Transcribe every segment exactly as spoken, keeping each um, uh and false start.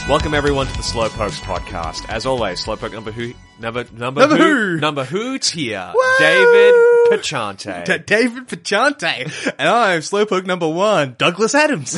Welcome everyone to the Slowpokes podcast. As always, Slowpoke number who, number, number, Number who, who? number who's here? Woo! David Pachante. D- David Pachante. And I'm Slowpoke number one, Douglas Adams.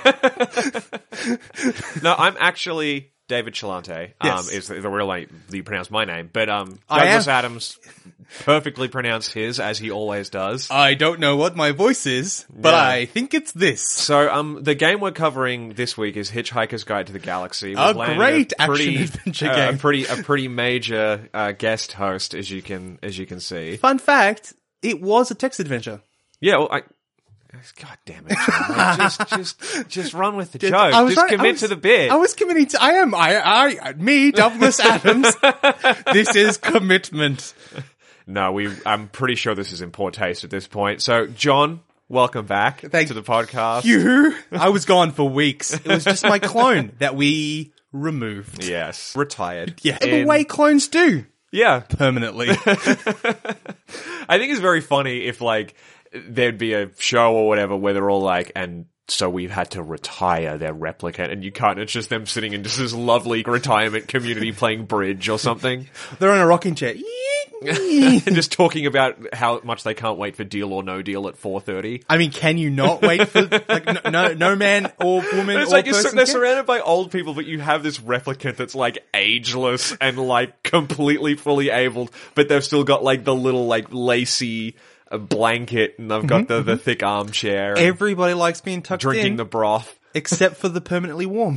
No, I'm actually David Chalante. Um, Yes. is the, the real way that you pronounce my name. But, um, I Douglas am- Adams perfectly pronounced his, as he always does. I don't know what my voice is, but Yeah. I think it's this. So, um, the game we're covering this week is Hitchhiker's Guide to the Galaxy. We've A landed great a pretty, action-adventure uh, game. A pretty, a pretty major, uh, guest host, as you can, as you can see. Fun fact, it was a text adventure. Yeah, well, I... God damn it, John. Like, just, just, just run with the joke. I was Just trying- I commit was- to the bit. I was committing to, I am, I, I, me, Douglas Adams. This is commitment. No, we, I'm pretty sure this is in poor taste at this point. So, John, welcome back Thank to the podcast. You, I was gone for weeks. It was just my clone that we removed. Yes. Retired. Yeah, In- the way clones do. Yeah. Permanently. I think it's very funny if, like, there'd be a show or whatever where they're all like, and so we've had to retire their replicant, and you can't, it's just them sitting in just this lovely retirement community playing bridge or something. They're on a rocking chair. And just talking about how much they can't wait for Deal or No Deal at four thirty. I mean, can you not wait for, like, no, no, no man or woman It's or like you're, person they're can? surrounded by old people, but you have this replicant that's like ageless and like completely fully abled, but they've still got like the little like lacy uh, blanket, and they've got the, the thick armchair, and Everybody likes being tucked drinking in, the broth. except for the permanently warm.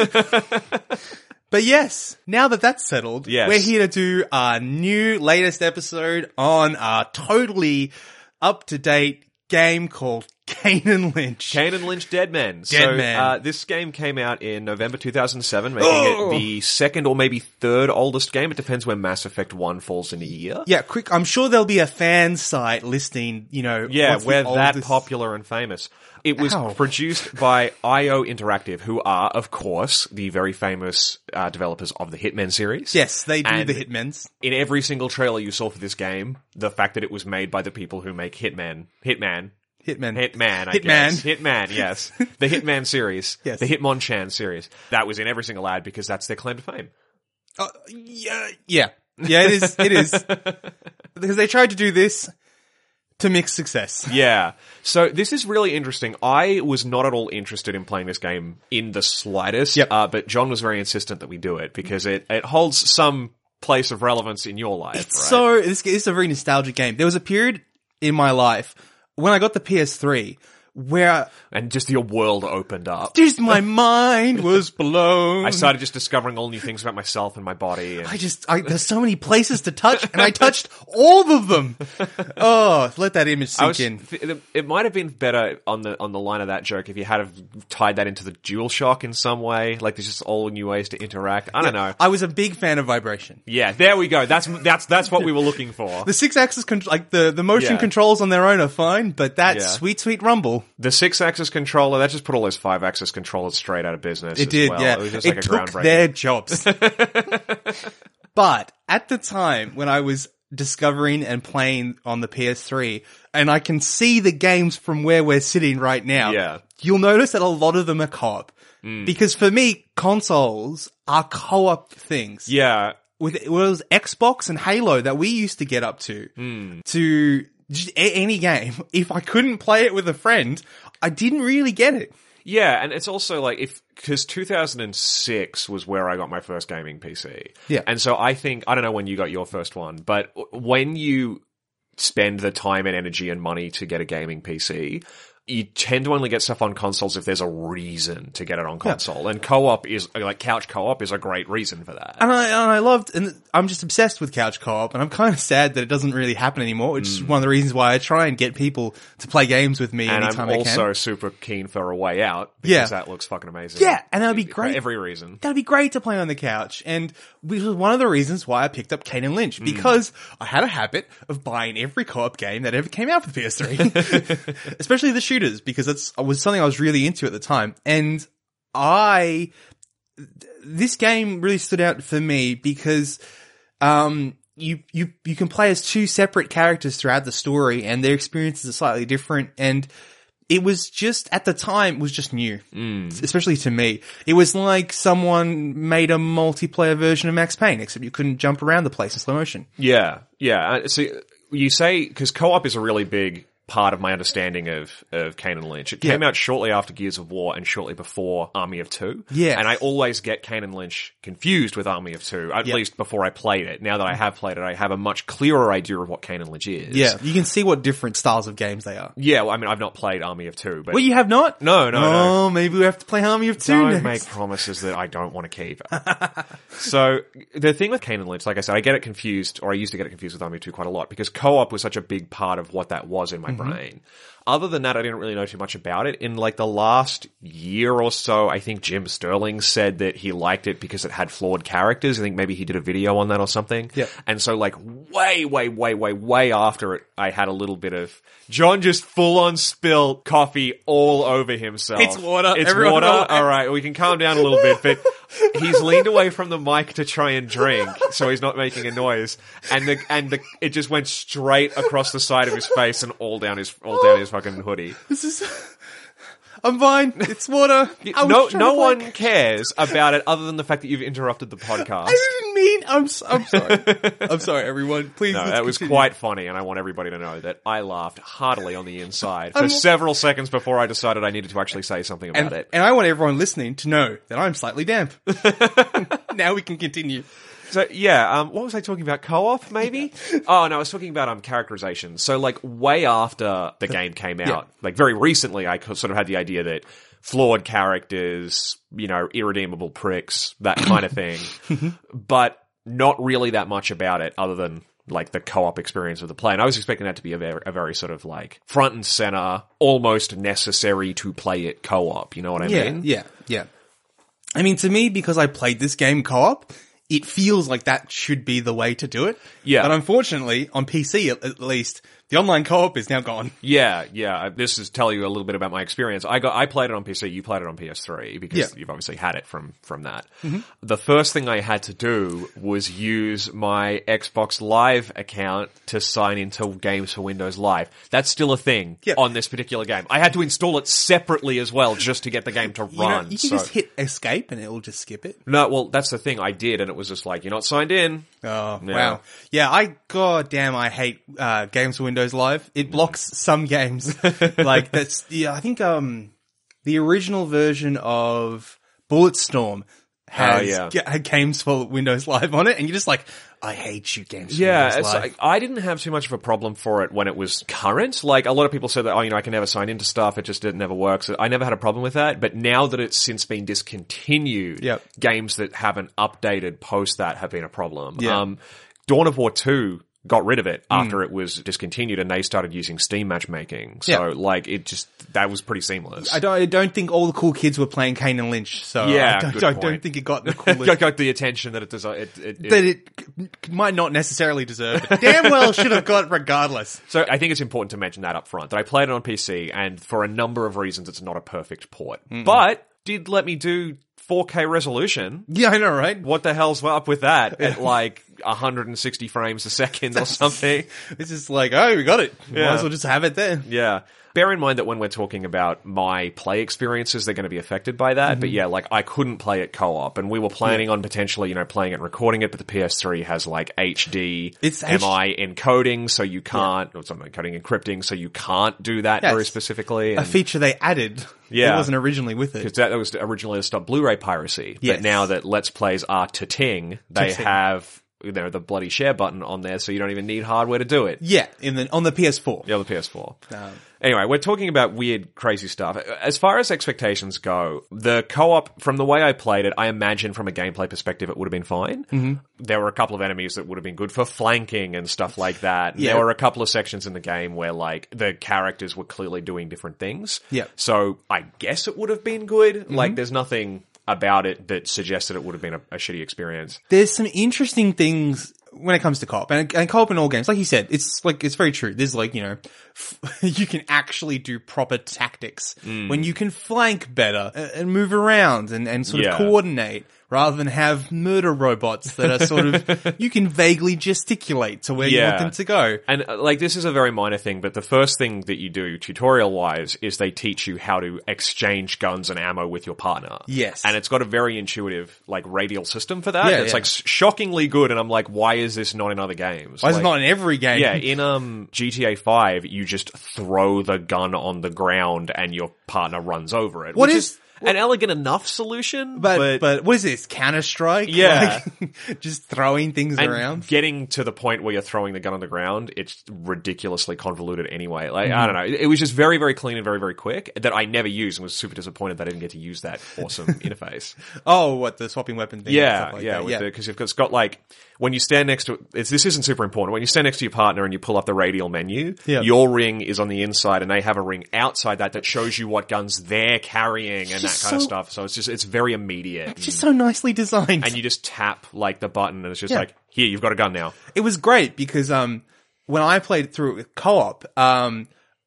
But yes, now that that's settled, Yes. we're here to do our new latest episode on our totally up-to-date game called Kane and Lynch. Kane and Lynch Dead Men. Dead so, Men. Uh, this game came out in November two thousand seven, making Oh. it the second or maybe third oldest game. It depends where Mass Effect one falls in a year. Yeah, quick, I'm sure there'll be a fan site listing, you know, Yeah, what's the we're that oldest- popular and famous. It was Ow. produced by I O Interactive, who are, of course, the very famous uh, developers of the Hitman series. Yes, they do And the Hitmens. in every single trailer you saw for this game, the fact that it was made by the people who make Hitman, Hitman, Hitmen. Hitman, I Hitman. guess. Hitman, yes. The Hitman series. Yes. The Hitmonchan series. That was in every single ad because that's their claim to fame. Uh, yeah, yeah, yeah. It is. It is because they tried to do this to mixed success. Yeah. So this is really interesting. I was not at all interested in playing this game in the slightest, Yep. uh, but John was very insistent that we do it because it, it holds some place of relevance in your life, It's right? so this, this is a very nostalgic game. There was a period in my life when I got the P S three where And just your world opened up. just my mind was blown. I started just discovering all new things about myself and my body. And I just, I, there's so many places to touch, and I touched all of them. Oh, let that image I sink was, in. th- it might have been better on the on the line of that joke if you had have tied that into the DualShock in some way. Like there's just all new ways to interact. I don't know. I was a big fan of vibration. Yeah, there we go. That's that's that's what we were looking for. The six axis, con- like the, the motion Yeah. controls on their own are fine, but that Yeah. sweet, sweet rumble. The six-axis controller, that just put all those five-axis controllers straight out of business. It as did, well. yeah. It was just it like a took groundbreaking. their jobs. But at the time when I was discovering and playing on the P S three, and I can see the games from where we're sitting right now, Yeah. you'll notice that a lot of them are co-op. Because for me, consoles are co-op things. Yeah, With it was Xbox and Halo that we used to get up to, to just a- any game. If I couldn't play it with a friend, I didn't really get it. yeah, and it's also like if because two thousand six was where I got my first gaming P C. Yeah. and so I think I don't know when you got your first one, but when you spend the time and energy and money to get a gaming P C, you tend to only get stuff on consoles if there's a reason to get it on console, and co-op is like couch co-op is a great reason for that. And I, and I loved, and I'm just obsessed with couch co-op, and I'm kind of sad that it doesn't really happen anymore, which is one of the reasons why I try and get people to play games with me And anytime I'm I also can. super keen for A Way Out because Yeah. that looks fucking amazing. Yeah, and that would be For great. every reason. That'd be great to play on the couch, and which was one of the reasons why I picked up Kane and Lynch, because I had a habit of buying every co-op game that ever came out for the P S three, especially the shooters, because that's was something I was really into at the time. And I, this game really stood out for me because, um, you, you, you can play as two separate characters throughout the story, and their experiences are slightly different, and it was just, at the time, it was just new. Mm. Especially to me. It was like someone made a multiplayer version of Max Payne, except you couldn't jump around the place in slow motion. Yeah, yeah. Uh, So you say, because co-op is a really big part of my understanding of, of Kane and Lynch. It came Yeah. out shortly after Gears of War and shortly before Army of Two. Yes. And I always get Kane and Lynch confused with Army of Two, at Yep. least before I played it. Now that I have played it, I have a much clearer idea of what Kane and Lynch is. Yeah, you can see what different styles of games they are. Yeah, well, I mean, I've not played Army of Two, but... Well, you have not? No, no, no. Oh, maybe we have to play Army of Two Don't next. make promises that I don't want to keep. So the thing with Kane and Lynch, like I said, I get it confused, or I used to get it confused with Army of Two quite a lot, because co-op was such a big part of what that was in my Mm-hmm. brain. Other than that, I didn't really know too much about it. In like the last year or so, I think Jim Sterling said that he liked it because it had flawed characters. I think maybe he did a video on that or something. Yep. And so like way, way, way, way, way after it, I had a little bit of John just full on spilled coffee all over himself. It's water. It's Everyone water. know. All right, we can calm down a little bit, but he's leaned away from the mic to try and drink, so he's not making a noise. And the and the it just went straight across the side of his face and all down his all down his fucking hoodie. This is... I'm fine. It's water. I was No, trying no to, one like- cares about it other than the fact that you've interrupted the podcast. I didn't mean... I'm, s- I'm sorry. I'm sorry, everyone. Please, No, let's that was continue. quite funny, and I want everybody to know that I laughed heartily on the inside for I'm- several seconds before I decided I needed to actually say something about And, it. and I want everyone listening to know that I'm slightly damp. Now we can continue. So yeah, um, what was I talking about? Co-op, maybe? Oh no, I was talking about um characterization. So like way after the game came out, Yeah. like very recently, I sort of had the idea that flawed characters, you know, irredeemable pricks, that kind of thing, but not really that much about it, other than like the co-op experience of the play. And I was expecting that to be a very, a very sort of like front and center, almost necessary to play it co-op. You know what I Yeah, mean? yeah, yeah. I mean, to me, because I played this game co-op, it feels like that should be the way to do it. Yeah. But unfortunately, on P C at, at least, the online co-op is now gone. Yeah, yeah. This is telling you a little bit about my experience. I got, I played it on P C. You played it on P S three because Yeah. you've obviously had it from from that. The first thing I had to do was use my Xbox Live account to sign into Games for Windows Live. That's still a thing Yeah. on this particular game. I had to install it separately as well just to get the game to You know, run. you can so- just hit escape and it will just skip it. no, well, that's the thing. I did, and it was just like, you're not signed in. Oh, Yeah. wow. Yeah, I, god damn, I hate, uh, Games for Windows Live. It blocks some games. Like, that's, yeah, I think, um, the original version of Bulletstorm has Oh, yeah. ga- had games for Windows Live on it, and you're just like, I hate you, Games for Yeah, Windows it's Live. like, I didn't have too much of a problem for it when it was current. Like, a lot of people said that, oh, you know, I can never sign into stuff. It just it never works. I never had a problem with that. But now that it's since been discontinued, Yep. games that haven't updated post that have been a problem. Yeah. Um, Dawn of War two got rid of it after it was discontinued, and they started using Steam matchmaking. So, Yeah. like, it just, that was pretty seamless. I don't, I don't think all the cool kids were playing Kane and Lynch, so Yeah, I don't, good don't, point. don't think it got the coolest. got, got the attention that it does. It, it, it, that it c- might not necessarily deserve it. Damn well should have got regardless. So I think it's important to mention that up front, that I played it on P C, and for a number of reasons, it's not a perfect port. But did let me do four K resolution. Yeah, I know, right? What the hell's up with that at like one hundred sixty frames a second or something? It's just like, oh, we got it. Yeah. Might as well just have it there. Yeah. Bear in mind that when we're talking about my play experiences, they're going to be affected by that. But yeah, like I couldn't play it co-op, and we were planning on potentially, you know, playing it and recording it, but the P S three has like H D It's M I encoding, so you can't, or something encoding encrypting, so you can't do that Yes. very specifically. A And feature they added. Yeah. It wasn't originally with it. because that, that was originally to stop Blu-ray piracy. Yes. But now that Let's Plays are ta-ting, they Ta-ting. have, you know, the bloody share button on there, so you don't even need hardware to do it. Yeah, in the, on the P S four. The other P S four. Um, Anyway, we're talking about weird, crazy stuff. As far as expectations go, the co-op, from the way I played it, I imagine from a gameplay perspective it would have been fine. Mm-hmm. There were a couple of enemies that would have been good for flanking and stuff like that. Yeah. There were a couple of sections in the game where, like, the characters were clearly doing different things. Yeah. So I guess it would have been good. Like, there's nothing about it that suggested it would have been a, a shitty experience. There's some interesting things when it comes to co-op and, and co-op in all games, like you said, it's like, it's very true. There's like, you know, f- you can actually do proper tactics Mm. when you can flank better and, and move around and, and sort Yeah. of coordinate rather than have murder robots that are sort of, you can vaguely gesticulate to where you Yeah. want them to go. And uh, like this is a very minor thing, but the first thing that you do tutorial wise is they teach you how to exchange guns and ammo with your partner. Yes. And it's got a very intuitive like radial system for that. Yeah, it's yeah. like shockingly good, and I'm like, why is this not in other games? Why is Like, it not in every game? Yeah, in um G T A five, you just throw the gun on the ground and your partner runs over it. What which is- an elegant enough solution, But, but, but what is this? Counter-Strike? Yeah. Like, just throwing things and around? getting to the point where you're throwing the gun on the ground, it's ridiculously convoluted anyway. Like, Mm-hmm. I don't know. It, it was just very, very clean and very, very quick that I never used and was super disappointed that I didn't get to use that awesome interface. Oh, what, the swapping weapon thing? and Yeah, stuff like yeah, that. with the, cause it's got like, when you stand next to, it's, this isn't super important. When you stand next to your partner and you pull up the radial menu, Yeah. your ring is on the inside and they have a ring outside that that shows you what guns they're carrying and that kind just of so- stuff. So it's just, it's very immediate. It's just so nicely designed. And you just tap like the button and it's just Yeah. like, here, you've got a gun now. It was great because um when I played through it with co-op, um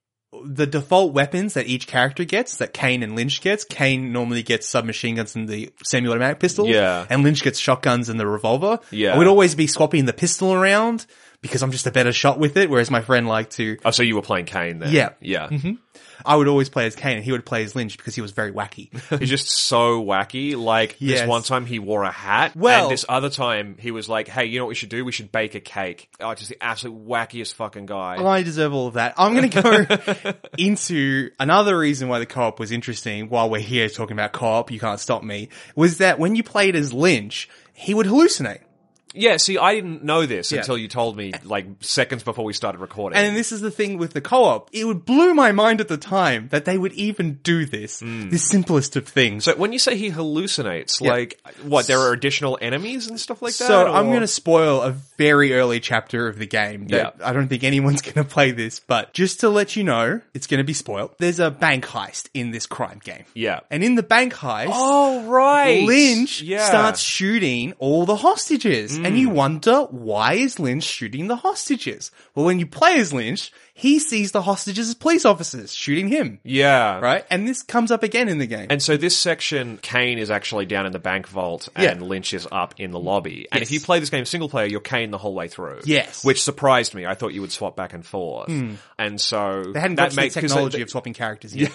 the default weapons that each character gets, that Kane and Lynch gets, Kane normally gets submachine guns and the semi-automatic pistol. Yeah. And Lynch gets shotguns and the revolver. Yeah. I would always be swapping the pistol around because I'm just a better shot with it, whereas my friend liked to Oh, so you were playing Kane then? Yeah. Yeah. I would always play as Kane and he would play as Lynch because he was very wacky. He's just so wacky. Like, Yes. this one time he wore a hat. Well- and this other time he was like, hey, you know what we should do? We should bake a cake. Oh, just the absolute wackiest fucking guy. I deserve all of that. I'm going to go into another reason why the co-op was interesting while we're here talking about co-op, you can't stop me, was that when you played as Lynch, he would hallucinate. Yeah, see, I didn't know this Yeah. until you told me, like, seconds before we started recording. And this is the thing with the co-op. It would blew my mind at the time that they would even do this. The simplest of things. so when you say he hallucinates, Yeah. like, what, there are additional enemies and stuff like that? So I'm or- going to spoil a very early chapter of the game. That Yeah. I don't think anyone's going to play this, but just to let you know, it's going to be spoiled. There's a bank heist in this crime game. Yeah. And in the bank heist, Oh, right. Lynch yeah. starts shooting all the hostages. And you wonder, why is Lynch shooting the hostages? Well, when you play as Lynch, he sees the hostages as police officers shooting him. Yeah. Right? And this comes up again in the game. And so this section, Kane is actually down in the bank vault and Yeah. Lynch is up in the lobby. And Yes. if you play this game single player, you're Kane the whole way through. Yes. Which surprised me. I thought you would swap back and forth. And so they hadn't that got to the makes- 'cause technology they- of swapping characters yet.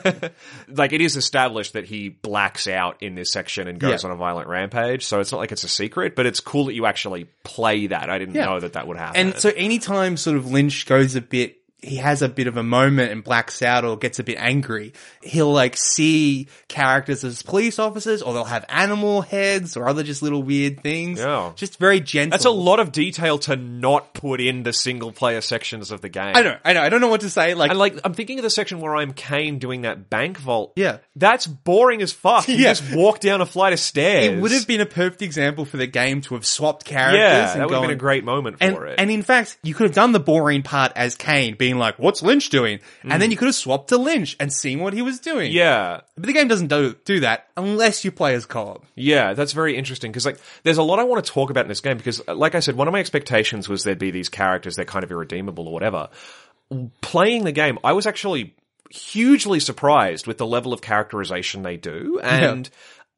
like it is established that he blacks out in this section and goes Yeah. on a violent rampage. So it's not like it's a secret, but it's cool that you actually play that. I didn't Yeah. know that that would happen. And so anytime sort of Lynch goes a bit, he has a bit of a moment and blacks out or gets a bit angry, he'll like see characters as police officers or they'll have animal heads or other just little weird things. Yeah. Just very gentle. that's a lot of detail to not put in the single player sections of the game. I know, I know. I don't know what to say. Like, And like, I'm thinking of the section where I'm Kane doing that bank vault. Yeah. That's boring as fuck. You Yeah. just walk down a flight of stairs. it would have been a perfect example for the game to have swapped characters. Yeah, and that would have been a gone- great moment And, for it. and in fact, you could have done the boring part as Kane, being like, what's Lynch doing? And then you could have swapped to Lynch and seen what he was doing. yeah. But the game doesn't do, do that unless you play as co-op. Yeah, that's very interesting because like there's a lot I want to talk about in this game because like I said, one of my expectations was there'd be these characters that kind of irredeemable or whatever. Playing the game, I was actually hugely surprised with the level of characterization they do and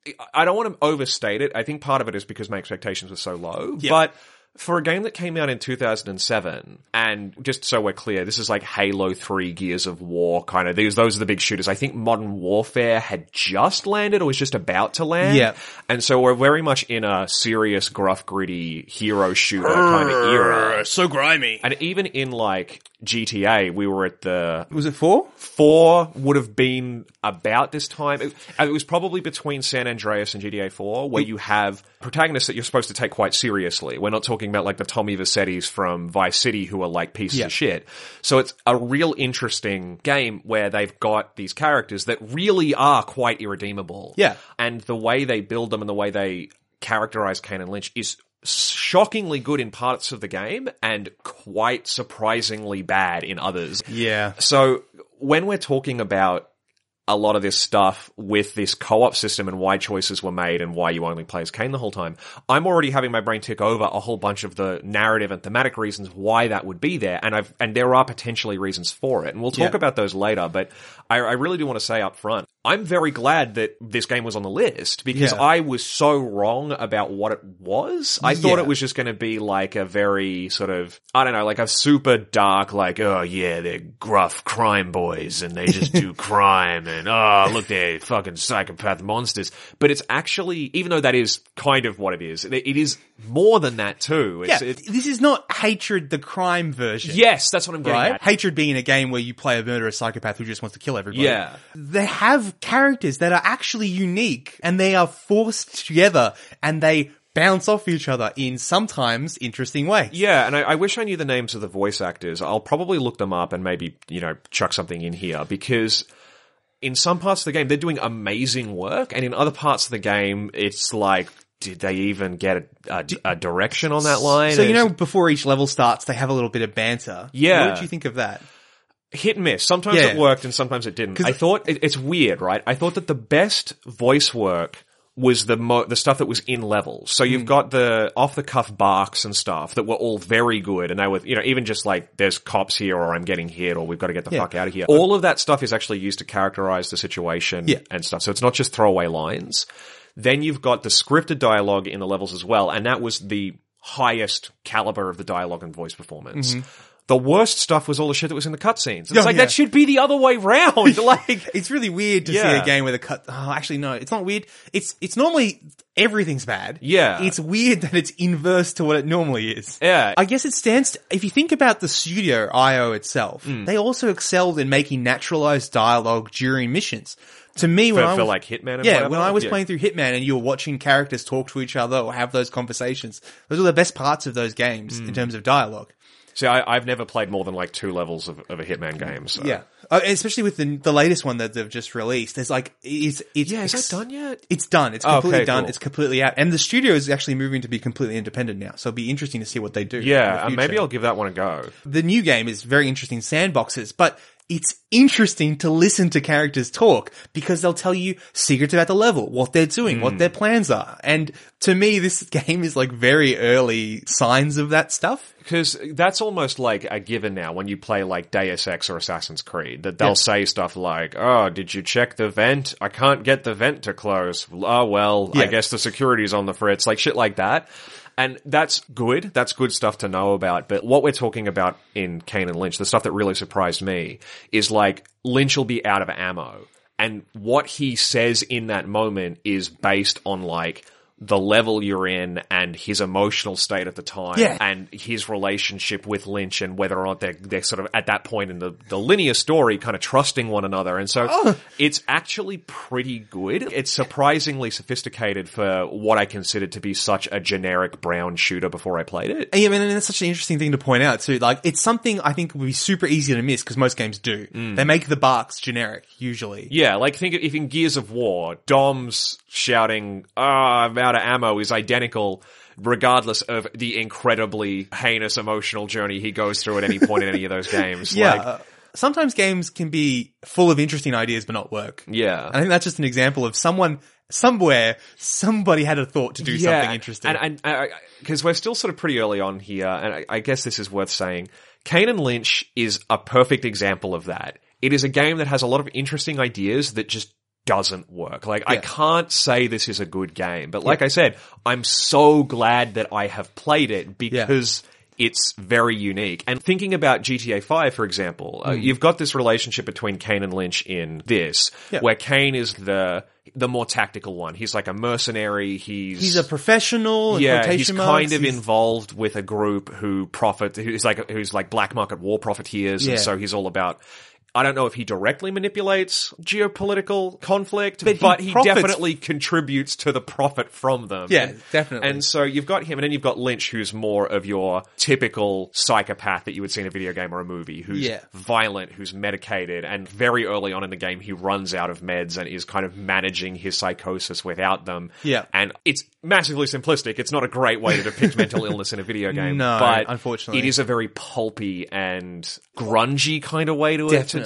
I don't want to overstate it. I think part of it is because my expectations were so low, Yeah. but for a game that came out in two thousand seven, and just so we're clear, this is like Halo three, Gears of War, kind of, these, those are the big shooters. I think Modern Warfare had just landed or was just about to land. Yeah. And so we're very much in a serious, gruff, gritty hero shooter kind of era. So grimy. And even in like G T A, we were at the Was it four? four would have been about this time. It, it was probably between San Andreas and G T A four, where you have protagonists that you're supposed to take quite seriously. We're not talking about like the Tommy Vercettis from Vice City who are like pieces Yeah. of shit. So it's a real interesting game where they've got these characters that really are quite irredeemable. Yeah. And the way they build them and the way they characterize Kane and Lynch is shockingly good in parts of the game and quite surprisingly bad in others. Yeah. So when we're talking about a lot of this stuff with this co-op system and why choices were made and why you only play as Kane the whole time, I'm already having my brain tick over a whole bunch of the narrative and thematic reasons why that would be there. And I've, and there are potentially reasons for it. And we'll talk Yeah. about those later, but I, I really do want to say up front, I'm very glad that this game was on the list because Yeah. I was so wrong about what it was. I thought Yeah. it was just going to be like a very sort of, I don't know, like a super dark, like, oh yeah, they're gruff crime boys and they just do crime and oh, look, they're fucking psychopath monsters. But it's actually, even though that is kind of what it is, it, it is more than that too. It's, Yeah, it, this is not Hatred the crime version. yes, that's what I'm getting Right? at. Hatred being a game where you play a murderous psychopath who just wants to kill everybody. Yeah. They have characters that are actually unique and they are forced together and they bounce off each other in sometimes interesting ways. Yeah, and I, I wish I knew the names of the voice actors. I'll probably look them up and maybe, you know, chuck something in here because in some parts of the game, they're doing amazing work, and in other parts of the game, it's like, did they even get a, a, a direction on that line? So, you It's know, before each level starts, they have a little bit of banter. Yeah. What did you think of that? hit and miss. Sometimes Yeah. it worked and sometimes it didn't. I thought, it, it's weird, right? I thought that the best voice work was the mo- the stuff that was in levels. So you've got the off-the-cuff barks and stuff that were all very good, and they were, you know, even just like, there's cops here, or I'm getting hit, or we've got to get the Yeah. fuck out of here. All of that stuff is actually used to characterize the situation Yeah. and stuff. So it's not just throwaway lines. Then you've got the scripted dialogue in the levels as well, and that was the highest caliber of the dialogue and voice performance. The worst stuff was all the shit that was in the cutscenes. It's Oh, like, yeah. that should be the other way round. Like, It's really weird to see Yeah. a game where the cut. Oh, actually, no, it's not weird. It's it's normally everything's bad. Yeah. It's weird that it's inverse to what it normally is. Yeah. I guess it stands. To, if you think about the studio I O itself, Hmm. they also excelled in making naturalized dialogue during missions. To me, when for, I for was, like Hitman and yeah, whatever. when I was Yeah. playing through Hitman and you were watching characters talk to each other or have those conversations, those are the best parts of those games Hmm. in terms of dialogue. See, I, I've never played more than like two levels of, of a Hitman game. So. Yeah, uh, especially with the the latest one that they've just released. There's like it's it's Yeah, is ex- that done yet? It's done. It's Oh, completely okay, done. cool. It's completely out, and the studio is actually moving to be completely independent now. So it'll be interesting to see what they do. in Yeah, the uh, maybe future. I'll give that one a go. The new game is very interesting sandboxes, but it's interesting to listen to characters talk because they'll tell you secrets about the level, what they're doing, Hmm. what their plans are. And to me, this game is like very early signs of that stuff. Because that's almost like a given now when you play like Deus Ex or Assassin's Creed, that they'll Yeah. say stuff like, oh, did you check the vent? I can't get the vent to close. Oh, well, I Yeah. guess the security's on the fritz. Like shit like that. And that's good. That's good stuff to know about. But what we're talking about in Kane and Lynch, the stuff that really surprised me, is like Lynch will be out of ammo. And what he says in that moment is based on like the level you're in and his emotional state at the time Yeah. and his relationship with Lynch and whether or not they're, they're sort of at that point in the, the linear story kind of trusting one another. And so Oh. it's actually pretty good. It's surprisingly sophisticated for what I considered to be such a generic brown shooter before I played it. Yeah, I mean, and that's such an interesting thing to point out too. Like, it's something I think would be super easy to miss because most games do. They make the barks generic, usually. Yeah, like think if in Gears of War, Dom's shouting, ah, I'm out of ammo is identical regardless of the incredibly heinous emotional journey he goes through at any point in any of those games. Yeah. Like, uh, sometimes games can be full of interesting ideas but not work. yeah. I think that's just an example of someone, somewhere, somebody had a thought to do something interesting. And, and, because we're still sort of pretty early on here, and I, I guess this is worth saying, Kane and Lynch is a perfect example of that. It is a game that has a lot of interesting ideas that just doesn't work. Like, I Yeah. can't say this is a good game, but like I said, I'm so glad that I have played it because it's very unique. And thinking about G T A five, for example, uh, you've got this relationship between Kane and Lynch in this, Yeah. where Kane is the the more tactical one. He's like a mercenary. He's He's a professional. in yeah, quotation he's marks. kind of He's- involved with a group who profit, who's like, who's like black market war profiteers. Yeah. And so he's all about, I don't know if he directly manipulates geopolitical conflict, But but, he he, profits- definitely contributes to the profit from them. Yeah, And- definitely. And so you've got him, and then you've got Lynch, who's more of your typical psychopath that you would see in a video game or a movie, who's Yeah. violent, who's medicated, and very early on in the game, he runs out of meds and is kind of managing his psychosis without them. Yeah. And it's massively simplistic. It's not a great way to depict mental illness in a video game. No, but unfortunately. it is a very pulpy and grungy kind of way to, to, to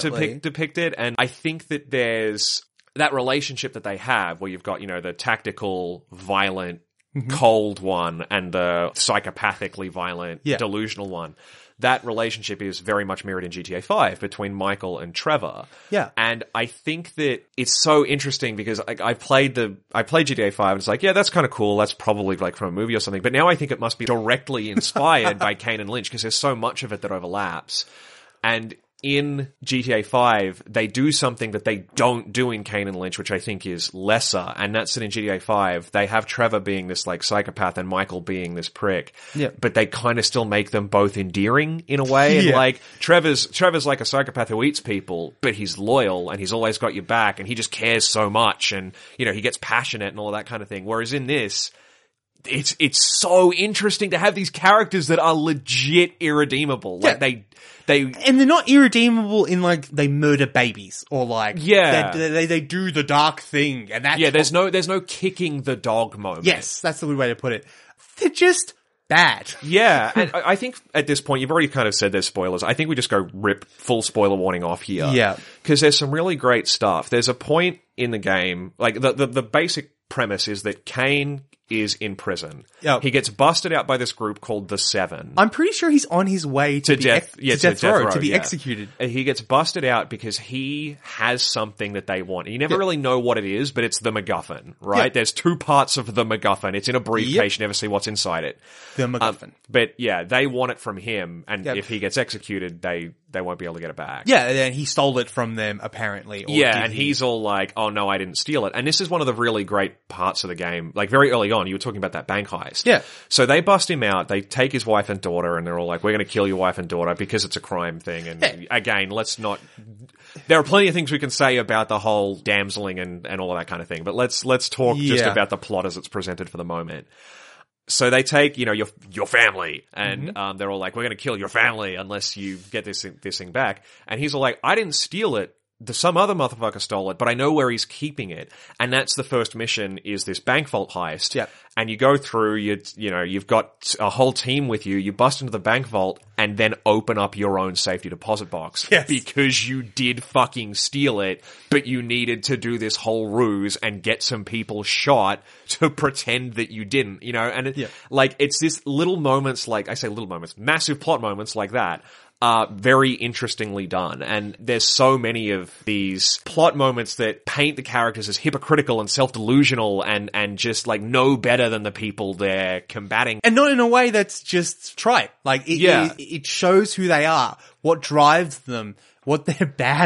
depict, depict it. And I think that there's that relationship that they have where you've got, you know, the tactical, violent, mm-hmm. cold one and the psychopathically violent, yeah. delusional one. That relationship is very much mirrored in G T A five between Michael and Trevor. Yeah. And I think that it's so interesting because I, I played the, I played G T A five and it's like, yeah, that's kind of cool. That's probably like from a movie or something. But now I think it must be directly inspired by Kane and Lynch because there's so much of it that overlaps. And in G T A five, they do something that they don't do in Kane and Lynch, which I think is lesser. And that's that in G T A five, they have Trevor being this like psychopath and Michael being this prick. Yeah. But they kind of still make them both endearing in a way. And yeah. like, Trevor's, Trevor's like a psychopath who eats people, but he's loyal and he's always got your back and he just cares so much and, you know, he gets passionate and all that kind of thing. Whereas in this, it's, it's so interesting to have these characters that are legit irredeemable. Like yeah. they, They and they're not irredeemable in like they murder babies or like yeah they they, they do the dark thing and that's yeah. There's no there's no kicking the dog moment. Yes, that's the good way to put it. They're just bad. Yeah, and I think at this point you've already kind of said there's spoilers. I think we just go rip full spoiler warning off here. Yeah, because there's some really great stuff. There's a point in the game like the the, the basic premise is that Kane is in prison. Yep. He gets busted out by this group called the Seven. I'm pretty sure he's on his way to, to be death, ex- yeah, to to death, death row, row to be yeah. executed. He gets busted out because he has something that they want. You never yep. really know what it is, but it's the MacGuffin, right? Yep. There's two parts of the MacGuffin. It's in a briefcase. Yep. You never see what's inside it. The MacGuffin. Um, but yeah, they want it from him, and yep. if he gets executed, they they won't be able to get it back. Yeah, and he stole it from them apparently. Or yeah, did and he? he's all like, "Oh no, I didn't steal it." And this is one of the really great parts of the game. Like very early on, you were talking about that bank heist. Yeah. So they bust him out. They take his wife and daughter, and they're all like, "We're going to kill your wife and daughter because it's a crime thing." And yeah. again, let's not. There are plenty of things we can say about the whole damseling and and all of that kind of thing, but let's let's talk yeah. just about the plot as it's presented for the moment. So they take, you know, your your family, and mm-hmm. um, they're all like, "We're going to kill your family unless you get this this thing back." And he's all like, "I didn't steal it. The, some other motherfucker stole it, but I know where he's keeping it." And that's the first mission: is this bank vault heist. Yeah. And you go through, you you know, you've got a whole team with you. You bust into the bank vault and then open up your own safety deposit box yes. because you did fucking steal it, but you needed to do this whole ruse and get some people shot to pretend that you didn't, you know. And it, yeah. like it's this little moments, like I say, little moments, massive plot moments like that. Are very interestingly done. And there's so many of these plot moments that paint the characters as hypocritical and self-delusional and, and just like no better than the people they're combating. And not in a way that's just trite. Like it, yeah. it, it shows who they are, what drives them, what they're bad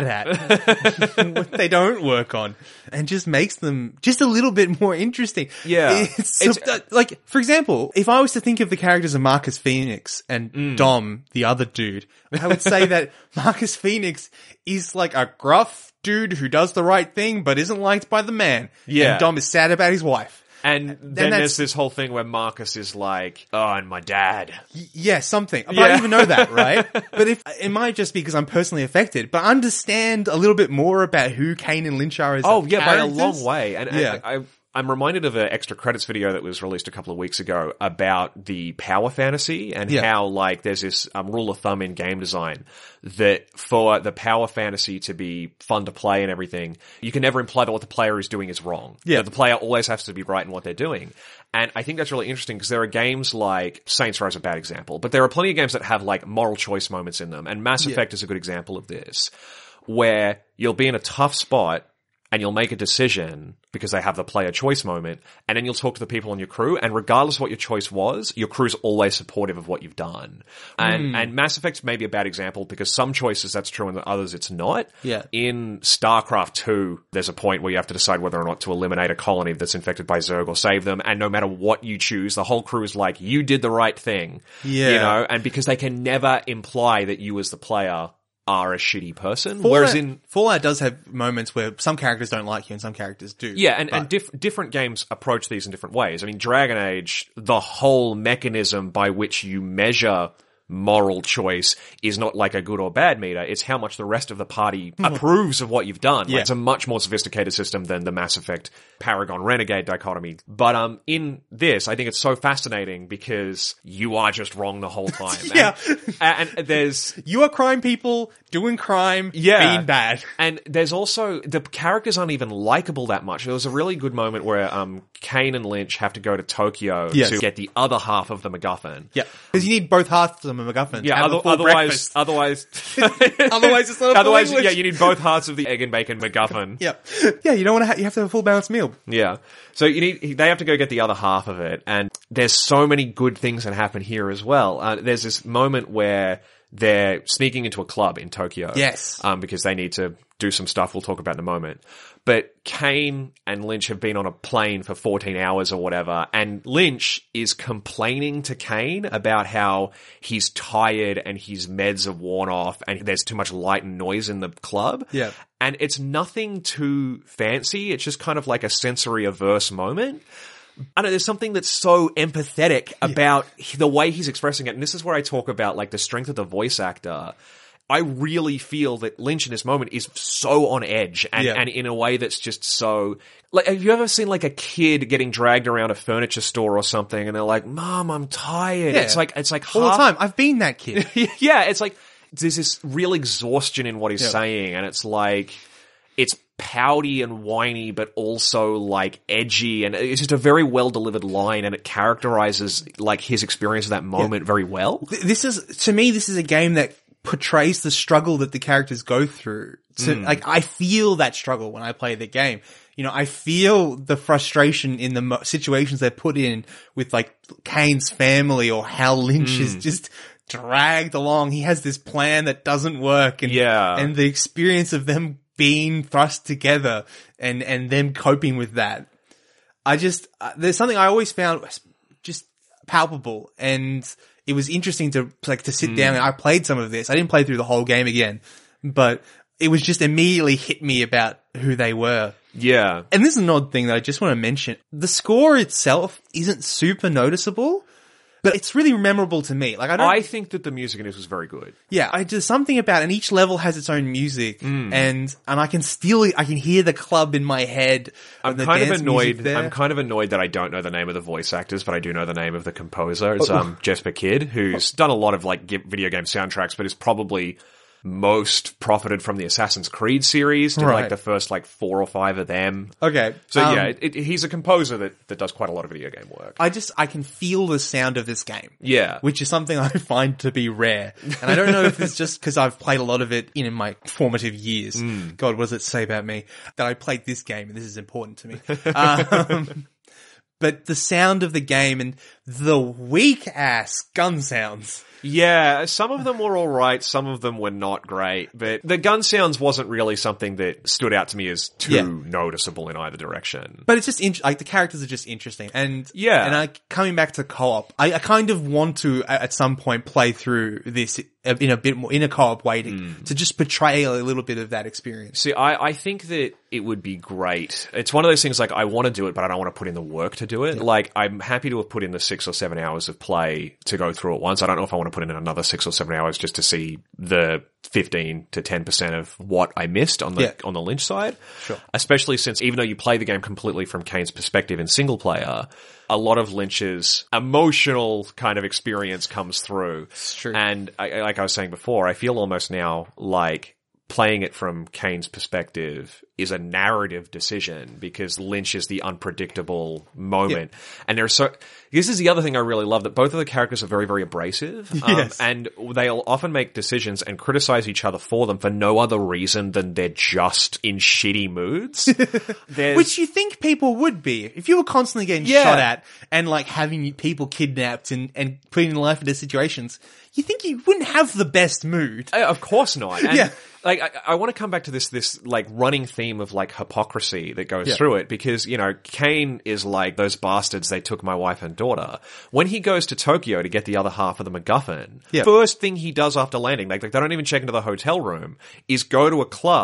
at, what they don't work on, and just makes them just a little bit more interesting. Yeah. It's, it's uh, like, for example, if I was to think of the characters of Marcus Phoenix and mm. Dom, the other dude, I would say that Marcus Phoenix is like a gruff dude who does the right thing but isn't liked by the man. Yeah. And Dom is sad about his wife. And then, then there's this whole thing where Marcus is like, "Oh, and my dad." Y- yeah, something. But yeah. I don't even know that, right? But if it might just be because I'm personally affected, but understand a little bit more about who Kane and Lynch are as oh yeah, characters. by a long way. And, yeah. and I, I, I'm reminded of an extra credits video that was released a couple of weeks ago about the power fantasy and yeah. how like there's this um, rule of thumb in game design that for the power fantasy to be fun to play and everything, you can never imply that what the player is doing is wrong. Yeah. That the player always has to be right in what they're doing. And I think that's really interesting because there are games like Saints Row is a bad example, but there are plenty of games that have like moral choice moments in them. And Mass Effect yeah. is a good example of this, where you'll be in a tough spot and you'll make a decision because they have the player choice moment, and then you'll talk to the people on your crew, and regardless of what your choice was, your crew's always supportive of what you've done. And, mm. and Mass Effect's maybe a bad example because some choices that's true and others it's not. Yeah. In StarCraft two, there's a point where you have to decide whether or not to eliminate a colony that's infected by Zerg or save them, and no matter what you choose, the whole crew is like, you did the right thing. Yeah. You know, and because they can never imply that you as the player are a shitty person. Fallout, Whereas in Fallout does have moments where some characters don't like you and some characters do. Yeah, and, but... and diff- different games approach these in different ways. I mean, Dragon Age, the whole mechanism by which you measure moral choice is not like a good or bad meter. It's how much the rest of the party approves of what you've done. Yeah. Like, it's a much more sophisticated system than the Mass Effect Paragon Renegade dichotomy. But um, in this, I think it's so fascinating because you are just wrong the whole time. Yeah. And, and there's... You are crime people doing crime, Yeah. being bad. And there's also, the characters aren't even likable that much. There was a really good moment where um, Kane and Lynch have to go to Tokyo Yes. to get the other half of the MacGuffin. Yeah. Because you need both halves of a MacGuffin. Yeah, Have a other, full otherwise, breakfast. otherwise, Otherwise it's not a full otherwise, English. yeah, you need both hearts of the egg and bacon MacGuffin. Yeah. Yeah, you don't want to ha- you have to have a full balanced meal. Yeah. So you need, they have to go get the other half of it. And there's so many good things that happen here as well. Uh, there's this moment where they're sneaking into a club in Tokyo. Yes. Um, because they need to do some stuff we'll talk about in a moment. But Kane and Lynch have been on a plane for fourteen hours or whatever, and Lynch is complaining to Kane about how he's tired and his meds are worn off and there's too much light and noise in the club. Yeah. And it's nothing too fancy. It's just kind of like a sensory averse moment. I know there's something that's so empathetic about the way he's expressing it. And this is where I talk about like the strength of the voice actor. I really feel that Lynch in this moment is so on edge and, Yeah. and in a way that's just so, like, have you ever seen like a kid getting dragged around a furniture store or something and they're like, Mom, I'm tired. Yeah. It's like, it's like All half- the time. I've been that kid. yeah. It's like, there's this real exhaustion in what he's Yeah. saying. And it's like, it's pouty and whiny, but also like edgy. And it's just a very well delivered line and it characterizes like his experience of that moment very well. Th- This is, to me, this is a game that portrays the struggle that the characters go through. To, like, I feel that struggle when I play the game. You know, I feel the frustration in the mo- situations they're put in with like Kane's family or how Lynch is just dragged along. He has this plan that doesn't work and, Yeah. and the experience of them being thrust together and, and them coping with that. I just, uh, there's something I always found just palpable and it was interesting to like to sit down and I played some of this. I didn't play through the whole game again, but it was just immediately hit me about who they were. Yeah. And this is an odd thing that I just want to mention. The score itself isn't super noticeable, but it's really memorable to me. Like I don't, I think that the music in this was very good. yeah, I just something about, and each level has its own music, and and I can still I can hear the club in my head. I'm and the kind of dance music annoyed. there. I'm kind of annoyed that I don't know the name of the voice actors, but I do know the name of the composer. It's um Jesper Kidd, who's done a lot of like gi- video game soundtracks, but is probably most profited from the Assassin's Creed series, did Right. like the first like four or five of them. Okay, So um, yeah, it, it, he's a composer that, that does quite a lot of video game work. I just I can feel the sound of this game. Yeah. Which is something I find to be rare. And I don't know if it's just because I've played a lot of it in my formative years. God, what does it say about me? That I played this game and this is important to me. Um, but the sound of the game and the weak ass gun sounds. Yeah, some of them were alright, some of them were not great, but the gun sounds wasn't really something that stood out to me as too Yeah. noticeable in either direction. But it's just int- like the characters are just interesting, and Yeah. And I coming back to co-op, I, I kind of want to a- at some point play through this in a bit more in a co-op way to, to just portray a little bit of that experience. See, I, I think that it would be great. It's one of those things like I want to do it, but I don't want to put in the work to do it. Like I'm happy to have put in the six or seven hours of play to go through it once. I don't know if I want to put in another six or seven hours just to see the fifteen to ten percent of what I missed on the Yeah. on the Lynch side. Sure. Especially since even though you play the game completely from Kane's perspective in single player, a lot of Lynch's emotional kind of experience comes through. It's true. And I, like I was saying before, I feel almost now like playing it from Kane's perspective is a narrative decision because Lynch is the unpredictable moment. And there's so, this is the other thing I really love, that both of the characters are very, very abrasive. Um, Yes. and they'll often make decisions and criticize each other for them for no other reason than they're just in shitty moods. There's- Which you think people would be. If you were constantly getting Yeah. shot at and like having people kidnapped and, and putting their life into situations, you think you wouldn't have the best mood. Uh, Of course not. And Yeah. Like, I, I want to come back to this, this, like, running theme of, like, hypocrisy that goes Yeah. through it because, you know, Kane is like, those bastards, they took my wife and daughter. When he goes to Tokyo to get the other half of the MacGuffin, Yeah. first thing he does after landing, like, like, they don't even check into the hotel room, is go to a club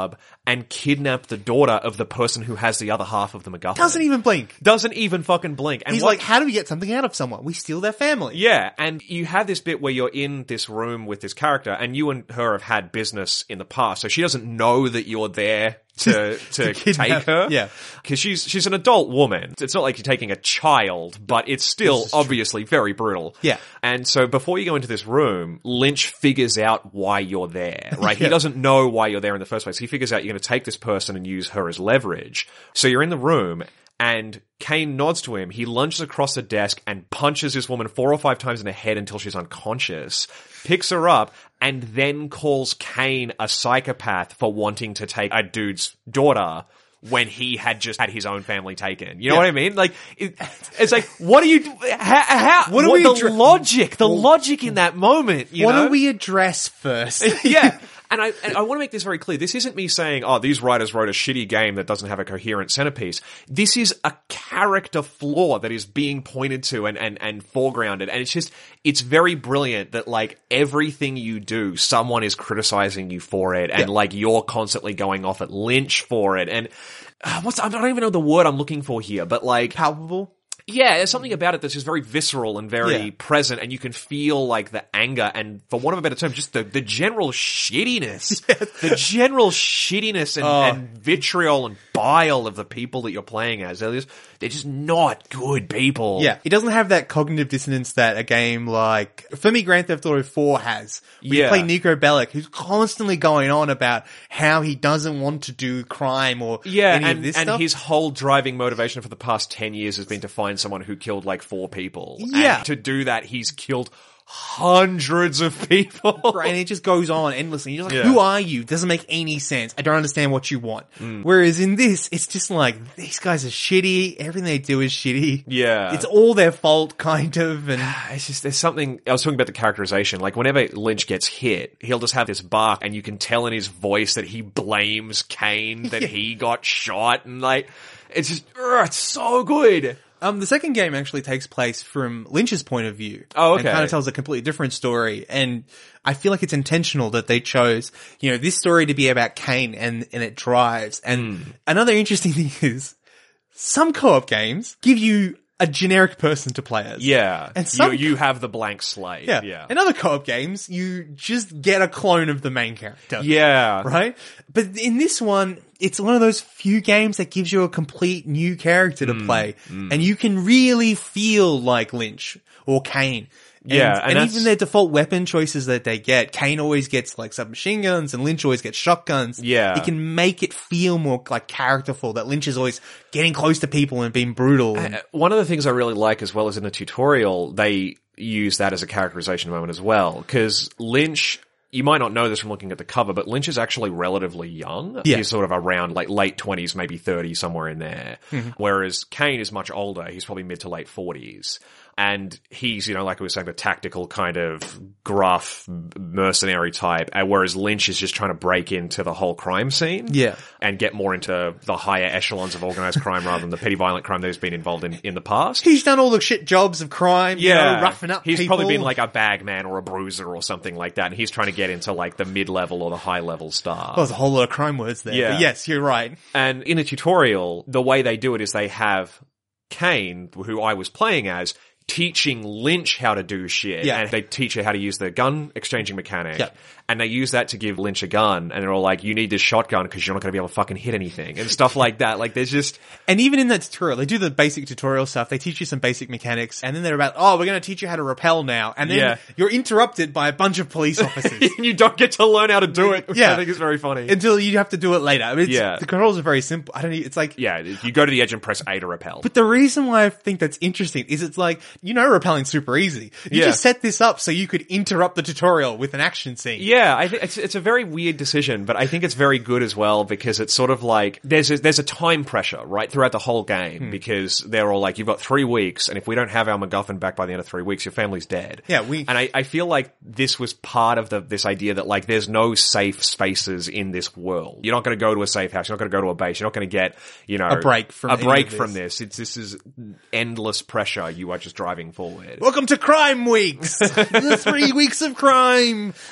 and kidnap the daughter of the person who has the other half of the MacGuffin. Doesn't even blink. Doesn't even fucking blink. And He's what- like, how do we get something out of someone? We steal their family. Yeah, and you have this bit where you're in this room with this character, and you and her have had business in the past, so she doesn't know that you're there to to, To kidnap- take her. yeah. Because she's she's an adult woman. It's not like you're taking a child, but it's still This is true. obviously very brutal. Yeah. And so before you go into this room, Lynch figures out why you're there, right? He Yeah. doesn't know why you're there in the first place. He figures out you're going to take this person and use her as leverage. So you're in the room, and Kane nods to him. He lunges across the desk and punches this woman four or five times in the head until she's unconscious, picks her up, and then calls Kane a psychopath for wanting to take a dude's daughter when he had just had his own family taken. You know Yeah. what I mean? Like, it, it's like, what are you, how, how What do what, we the addre- logic, the logic in that moment, you What know? do we address first? yeah. And I, and I want to make this very clear. This isn't me saying, oh, these writers wrote a shitty game that doesn't have a coherent centerpiece. This is a character flaw that is being pointed to and, and, and foregrounded. And it's just, it's very brilliant that like everything you do, someone is criticizing you for it. And Yeah. like you're constantly going off at Lynch for it. And uh, what's, I don't even know the word I'm looking for here, but like, Palpable. yeah, there's something about it that's just very visceral and very Yeah. present, and you can feel like the anger and, for want of a better term, just the, the general shittiness. The general shittiness and, Oh. and vitriol and bile of the people that you're playing as. They're just, they're just not good people. Yeah, it doesn't have that cognitive dissonance that a game like, for me, Grand Theft Auto four has. Where Yeah. You play Nico Bellic, who's constantly going on about how he doesn't want to do crime or Yeah, any and, of this and stuff. his whole driving motivation for the past ten years has been to find someone who killed like four people. Yeah. And to do that, he's killed hundreds of people. Right, and it just goes on endlessly. You're just like, Yeah. who are you? Doesn't make any sense. I don't understand what you want. Mm. Whereas in this, it's just like, these guys are shitty. Everything they do is shitty. Yeah. It's all their fault, kind of. And It's just, there's something, I was talking about the characterization, like whenever Lynch gets hit, he'll just have this bark and you can tell in his voice that he blames Kane that he got shot and like, it's just, ugh, it's so good. Um, the second game actually takes place from Lynch's point of view. Oh, okay. And kind of tells a completely different story. And I feel like it's intentional that they chose, you know, this story to be about Kane and, and it drives. And Hmm. another interesting thing is some co-op games give you a generic person to play as. Yeah. And some- you, you have the blank slate. Yeah. Yeah. In other co-op games, you just get a clone of the main character. Yeah. Right? But in this one, it's one of those few games that gives you a complete new character Mm, to play. And you can really feel like Lynch or Kane. And, Yeah, and and, that's- even their default weapon choices that they get. Kane always gets like submachine guns and Lynch always gets shotguns. Yeah. It can make it feel more like characterful that Lynch is always getting close to people and being brutal. and- Uh, One of the things I really like, as well as in the tutorial, they use that as a characterization moment as well. Because Lynch, you might not know this from looking at the cover, but Lynch is actually relatively young. Yeah. He's sort of around like late twenties, maybe thirty, somewhere in there. Whereas Kane is much older. He's probably mid to late forties. And he's, you know, like we were saying, the tactical kind of gruff mercenary type, uh, whereas Lynch is just trying to break into the whole crime scene. Yeah. And get more into the higher echelons of organized crime rather than the petty violent crime that he's been involved in in the past. He's done all the shit jobs of crime, you know, roughing up He's people. probably been like a bagman or a bruiser or something like that, and he's trying to get into like the mid-level or the high-level stuff. Oh, there's a whole lot of crime words there. Yeah. But yes, you're right. And in a tutorial, the way they do it is they have Kane, who I was playing as, teaching Lynch how to do shit. Yeah. And they teach her how to use the gun exchanging mechanic. Yeah. And they use that to give Lynch a gun. And they're all like, you need this shotgun because you're not going to be able to fucking hit anything. And stuff like that. Like, there's just... And even in that tutorial, they do the basic tutorial stuff. They teach you some basic mechanics, and then they're about, oh, we're going to teach you how to rappel now. And then Yeah. you're interrupted by a bunch of police officers you don't get to learn how to do it. Which Yeah. I think is very funny. until you have to do it later. I mean, it's, Yeah. the controls are very simple. I don't. Even, it's like, yeah, you go to the edge and press A to repel. but the reason why I think that's interesting is it's like, you know, rappelling's super easy. You Yeah. just set this up so you could interrupt the tutorial with an action scene. Yeah, I think it's it's a very weird decision, but I think it's very good as well because it's sort of like there's a, there's a time pressure right throughout the whole game because they're all like, you've got three weeks, and if we don't have our MacGuffin back by the end of three weeks, your family's dead. Yeah, we- and I, I feel like this was part of the this idea that like there's no safe spaces in this world. You're not going to go to a safe house. You're not going to go to a base. You're not going to get you know A break from a any break of from this. this. It's this is endless pressure. You are just driving forward. Welcome to Crime Weeks! The three weeks of crime! There's some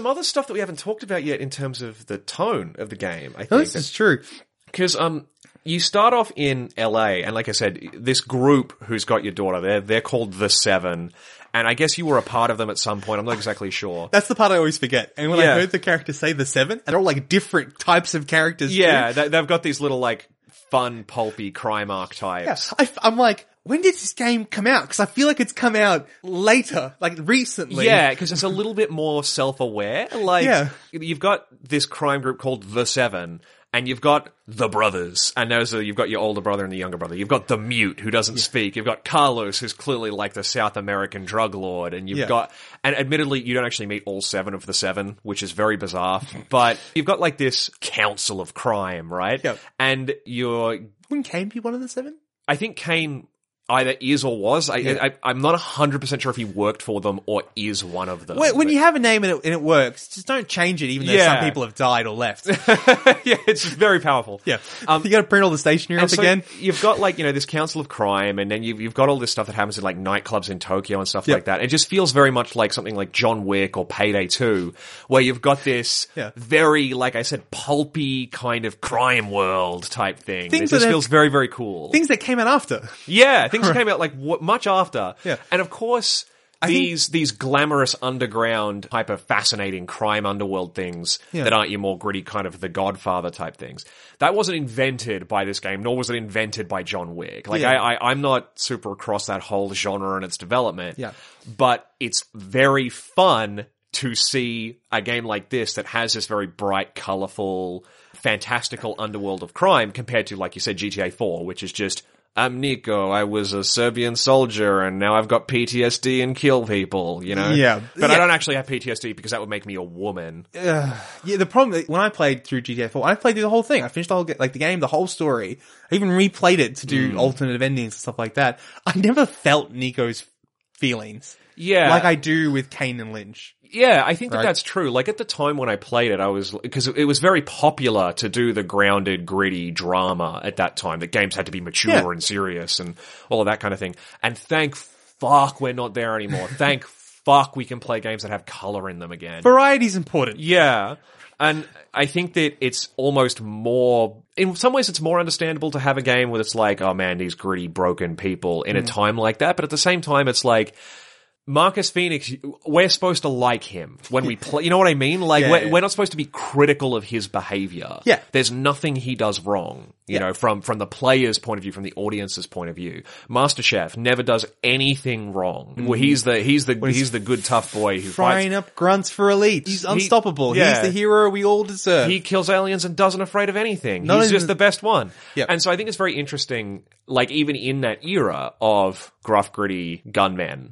some other stuff that we haven't talked about yet in terms of the tone of the game, I No, think. this is true. Because um, you start off in L A, and like I said, this group who's got your daughter, they're, they're called The Seven. And I guess you were a part of them at some point. I'm not exactly sure. That's the part I always forget. And when Yeah. I heard the characters say the seven, and they're all like different types of characters. Yeah, too. they, they've got these little like fun, pulpy crime archetypes. I, I'm like, when did this game come out? Because I feel like it's come out later, like recently. Yeah, because it's a little bit more self-aware. Like, Yeah. you've got this crime group called The Seven, and you've got the brothers, and those are, you've got your older brother and the younger brother. You've got the mute who doesn't speak. You've got Carlos, who's clearly like the South American drug lord, and you've Yeah. got, and admittedly, you don't actually meet all seven of the seven, which is very bizarre, but you've got like this council of crime, right? Yep. And you're, Wouldn't Kane be one of the seven? I think Kane either is or was. I, Yeah. I, I'm not one hundred percent sure if he worked for them or is one of them. When, when but- you have a name and it, and it works, just don't change it, even though Yeah. some people have died or left. yeah, it's very powerful. Yeah. Um, you got to print all the stationery And off so again. you've got like, you know, this council of crime, and then you've, you've got all this stuff that happens in like nightclubs in Tokyo and stuff Yep. like that. It just feels very much like something like John Wick or Payday two, where you've got this Yeah. very, like I said, pulpy kind of crime world type thing. Things it just that have- feels very, very cool. Things that came out after. Yeah, things came out like w- much after. Yeah. And of course, I think- these these glamorous underground, hyper fascinating crime underworld things Yeah. that aren't your more gritty kind of The Godfather type things. That wasn't invented by this game, nor was it invented by John Wick. Like Yeah. I, I I'm not super across that whole genre and its development. Yeah. But it's very fun to see a game like this that has this very bright, colorful, fantastical underworld of crime compared to, like you said, G T A four, which is just, I'm Nico, I was a Serbian soldier, and now I've got P T S D and kill people, you know? Yeah. But I Yeah. don't actually have P T S D because that would make me a woman. Uh, yeah, the problem, when I played through G T A four, I played through the whole thing. I finished the whole, ga- like the game, the whole story. I even replayed it to do Mm. alternate endings and stuff like that. I never felt Nico's feelings. Yeah. Like I do with Kane and Lynch. Yeah, I think that Right. that's true. Like at the time when I played it, I was, because it was very popular to do the grounded, gritty drama at that time. That games had to be mature Yeah. and serious and all of that kind of thing. And thank fuck we're not there anymore. Thank fuck we can play games that have color in them again. Variety's important. Yeah. And I think that it's almost more, in some ways it's more understandable to have a game where it's like, oh man, these gritty, broken people in a time like that. But at the same time, it's like, Marcus Phoenix, we're supposed to like him when we play. You know what I mean? Like, Yeah, we're, yeah. we're not supposed to be critical of his behavior. Yeah. There's nothing he does wrong, you Yeah. know, from, from the player's point of view, from the audience's point of view. Master Chef never does anything wrong. Well, he's the, he's the, he's the good tough boy who Frying fights. up grunts for elite. He's unstoppable. yeah. He's the hero we all deserve. He kills aliens and doesn't afraid of anything. Not He's even- just the best one. Yep. And so I think it's very interesting, like even in that era of gruff, gritty gunmen,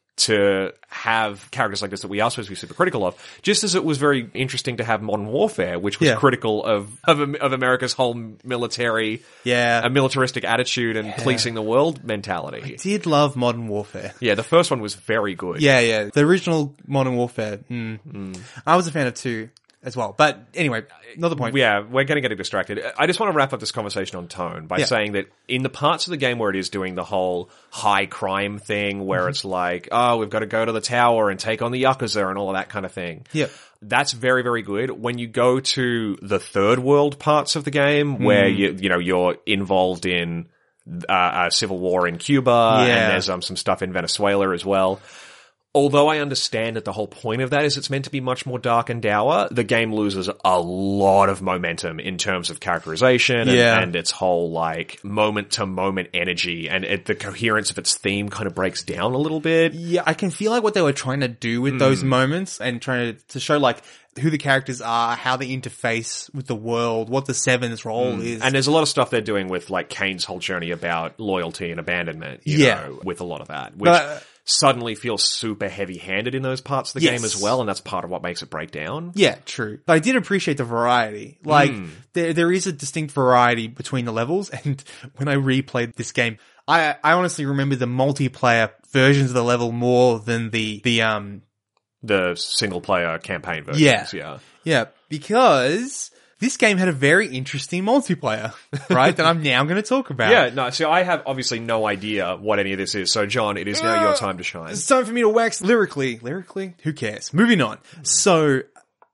to have characters like this that we are supposed to be super critical of, just as it was very interesting to have Modern Warfare, which was Yeah. critical of, of of America's whole military, Yeah. a militaristic attitude and policing the world mentality. did love Modern Warfare. Yeah, the first one was very good. Yeah, yeah. The original Modern Warfare. Mm. I was a fan of two as well. But anyway, another point. Yeah, we're going to get distracted. I just want to wrap up this conversation on tone by Yeah. saying that in the parts of the game where it is doing the whole high crime thing, where it's like, oh, we've got to go to the tower and take on the Yakuza and all of that kind of thing. Yeah. That's very, very good. When you go to the third world parts of the game, where you, you know, you're involved in uh, a civil war in Cuba, Yeah. and there's um, some stuff in Venezuela as well. Although I understand that the whole point of that is it's meant to be much more dark and dour, the game loses a lot of momentum in terms of characterization and, Yeah. and its whole, like, moment-to-moment energy, and it, the coherence of its theme kind of breaks down a little bit. Yeah, I can feel like what they were trying to do with those moments and trying to, to show like who the characters are, how they interface with the world, what the Seven's role is. And there's a lot of stuff they're doing with, like, Kane's whole journey about loyalty and abandonment, you Yeah. know, with a lot of that, which But, uh, suddenly feels super heavy-handed in those parts of the Yes. game as well, and that's part of what makes it break down. Yeah, true. But I did appreciate the variety. Like, there there is a distinct variety between the levels, and when I replayed this game, I I honestly remember the multiplayer versions of the level more than the the um The single-player campaign versions, Yeah. yeah. yeah, because this game had a very interesting multiplayer, right? that I'm now going to talk about. Yeah, no, so I have obviously no idea what any of this is. So, John, it is now your time to shine. It's time for me to wax lyrically. Lyrically? Who cares? Moving on. So,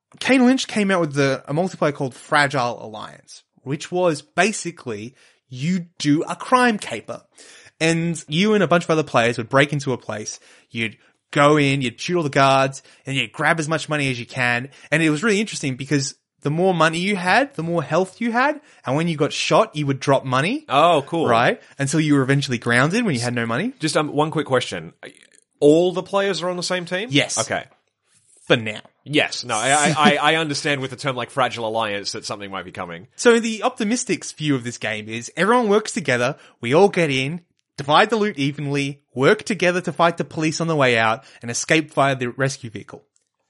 Kane Lynch came out with the, a multiplayer called Fragile Alliance, which was basically you do a crime caper. And you and a bunch of other players would break into a place. You'd go in, you'd shoot all the guards, and you'd grab as much money as you can. And it was really interesting because the more money you had, the more health you had. And when you got shot, you would drop money. Oh, cool. Right? Until you were eventually grounded when you had no money. Just um, one quick question. All the players are on the same team? Yes. Okay. For now. Yes. No, I, I, I understand with the term like Fragile Alliance that something might be coming. So the optimistics view of this game is everyone works together, we all get in, divide the loot evenly, work together to fight the police on the way out, and escape via the rescue vehicle.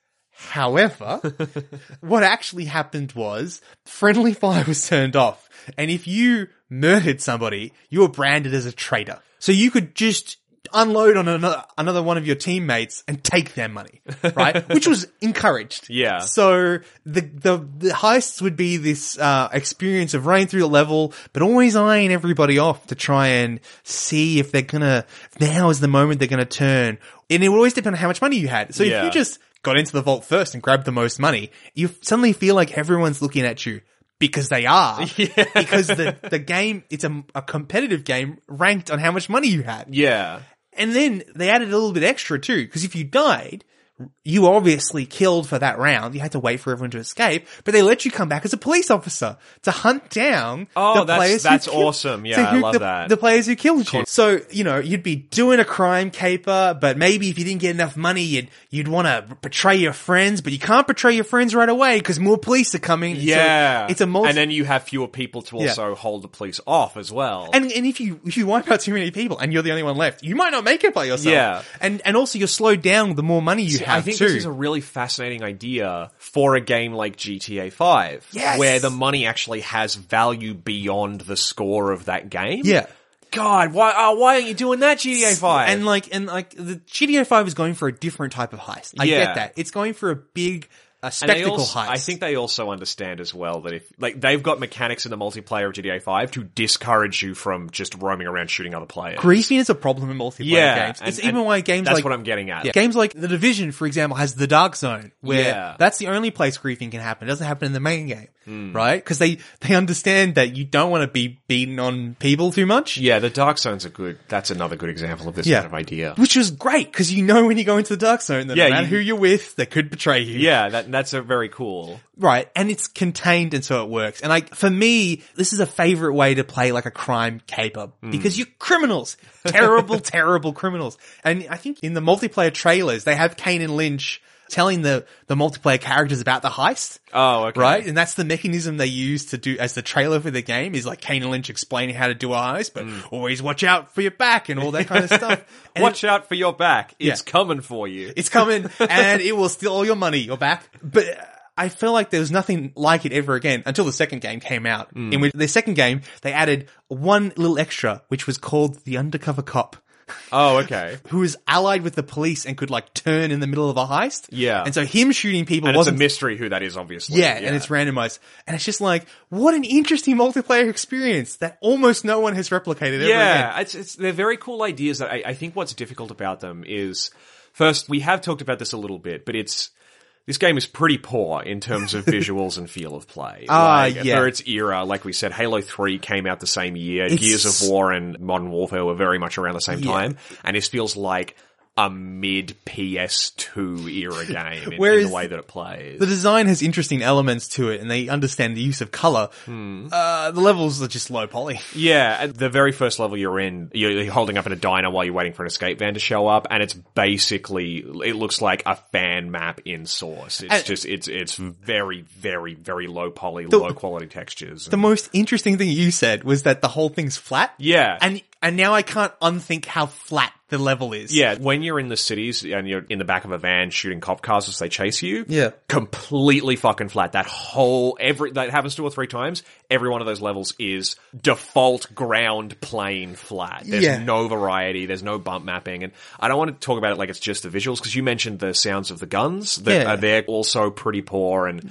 However, what actually happened was friendly fire was turned off, and if you murdered somebody, you were branded as a traitor. So you could just unload on another, another one of your teammates and take their money, right? Which was encouraged. Yeah. So the, the, the heists would be this, uh, experience of running through the level, but always eyeing everybody off to try and see if they're gonna, now is the moment they're gonna turn. And it would always depend on how much money you had. So Yeah. if you just got into the vault first and grabbed the most money, you suddenly feel like everyone's looking at you. Because they are. Yeah. Because the, the game, it's a, a competitive game ranked on how much money you had. Yeah. And then they added a little bit extra too, because if you died, you were obviously killed for that round. You had to wait for everyone to escape, but they let you come back as a police officer to hunt down Oh, the that's- players that's who killed, awesome. Yeah, so I who- love the, that. The players who killed you. So, you know, you'd be doing a crime caper, but maybe if you didn't get enough money, you'd, you'd want to betray your friends, but you can't betray your friends right away because more police are coming. Yeah. So it's a multi- and then you have fewer people to also hold the police off as well. And and if you if you wipe out too many people and you're the only one left, you might not make it by yourself. Yeah. And and also you're slowed down the more money you See, have I think too. this is a really fascinating idea for a game like G T A five. Yes. Where the money actually has value beyond the score of that game. yeah. God, why uh, why aren't you doing that, G T A five? And like and like the G T A five is going for a different type of heist. I Yeah. get that. It's going for a big a And they spectacle also, heist. I think they also understand as well that if, like, they've got mechanics in the multiplayer of G T A five to discourage you from just roaming around shooting other players. griefing is a problem in multiplayer Yeah, games. and- It's and even why games that's like what I'm getting at. Yeah. Games like The Division, for example, has the Dark Zone, where Yeah. that's the only place griefing can happen. It doesn't happen in the main game, Hmm. right? Because they, they understand that you don't want to be beaten on people too much. Yeah, the Dark Zone's a good, that's another good example of this Yeah. kind of idea. Which is great, because you know when you go into the Dark Zone that Yeah, no matter you- who you're with, they could betray you. Yeah, that, that's a very cool. Right, and it's contained and so it works. And like, for me, this is a favorite way to play like a crime caper, because you're criminals. Terrible, terrible criminals. And I think in the multiplayer trailers, they have Kane and Lynch telling the, the multiplayer characters about the heist. Oh, okay. Right? And that's the mechanism they use to do as the trailer for the game is like Kane and Lynch explaining how to do a heist, but always watch out for your back and all that kind of stuff. And Watch out for your back. It's Yeah. coming for you. it's coming and it will steal all your money, your back. But I feel like there was nothing like it ever again until the second game came out. In which the second game, they added one little extra, which was called the Undercover Cop, Oh, okay. who was allied with the police and could like turn in the middle of a heist. Yeah. And so him shooting people And it's a wasn't mystery who that is, obviously. yeah, and it's randomized. And it's just like, what an interesting multiplayer experience that almost no one has replicated ever again. Yeah, it's, it's, they're very cool ideas. That I, I think what's difficult about them is, first, we have talked about this a little bit, but it's, this game is pretty poor in terms of visuals and feel of play. Ah, like, yeah. For its era, like we said, Halo three came out the same year. It's- Gears of War and Modern Warfare were very much around the same Yeah. time. And this feels like a mid P S two era game in, in Whereas the way that it plays. The design has interesting elements to it and they understand the use of color. Hmm. Uh, the levels are just low poly. Yeah, at the very first level you're in, you're you're holding up in a diner while you're waiting for an escape van to show up, and it's basically, it looks like a fan map in Source. It's And- just, it's it's very, very, very low poly, low quality textures. The most interesting thing you said was that the whole thing's flat. Yeah. And, and now I can't unthink how flat the level is. Yeah, when you're in the cities and you're in the back of a van shooting cop cars as they chase you, Yeah. completely fucking flat. That whole, every, that happens two or three times, every one of those levels is default ground plane flat. There's Yeah. no variety, there's no bump mapping, and I don't want to talk about it like it's just the visuals, because you mentioned the sounds of the guns, that Yeah. are they're also pretty poor, and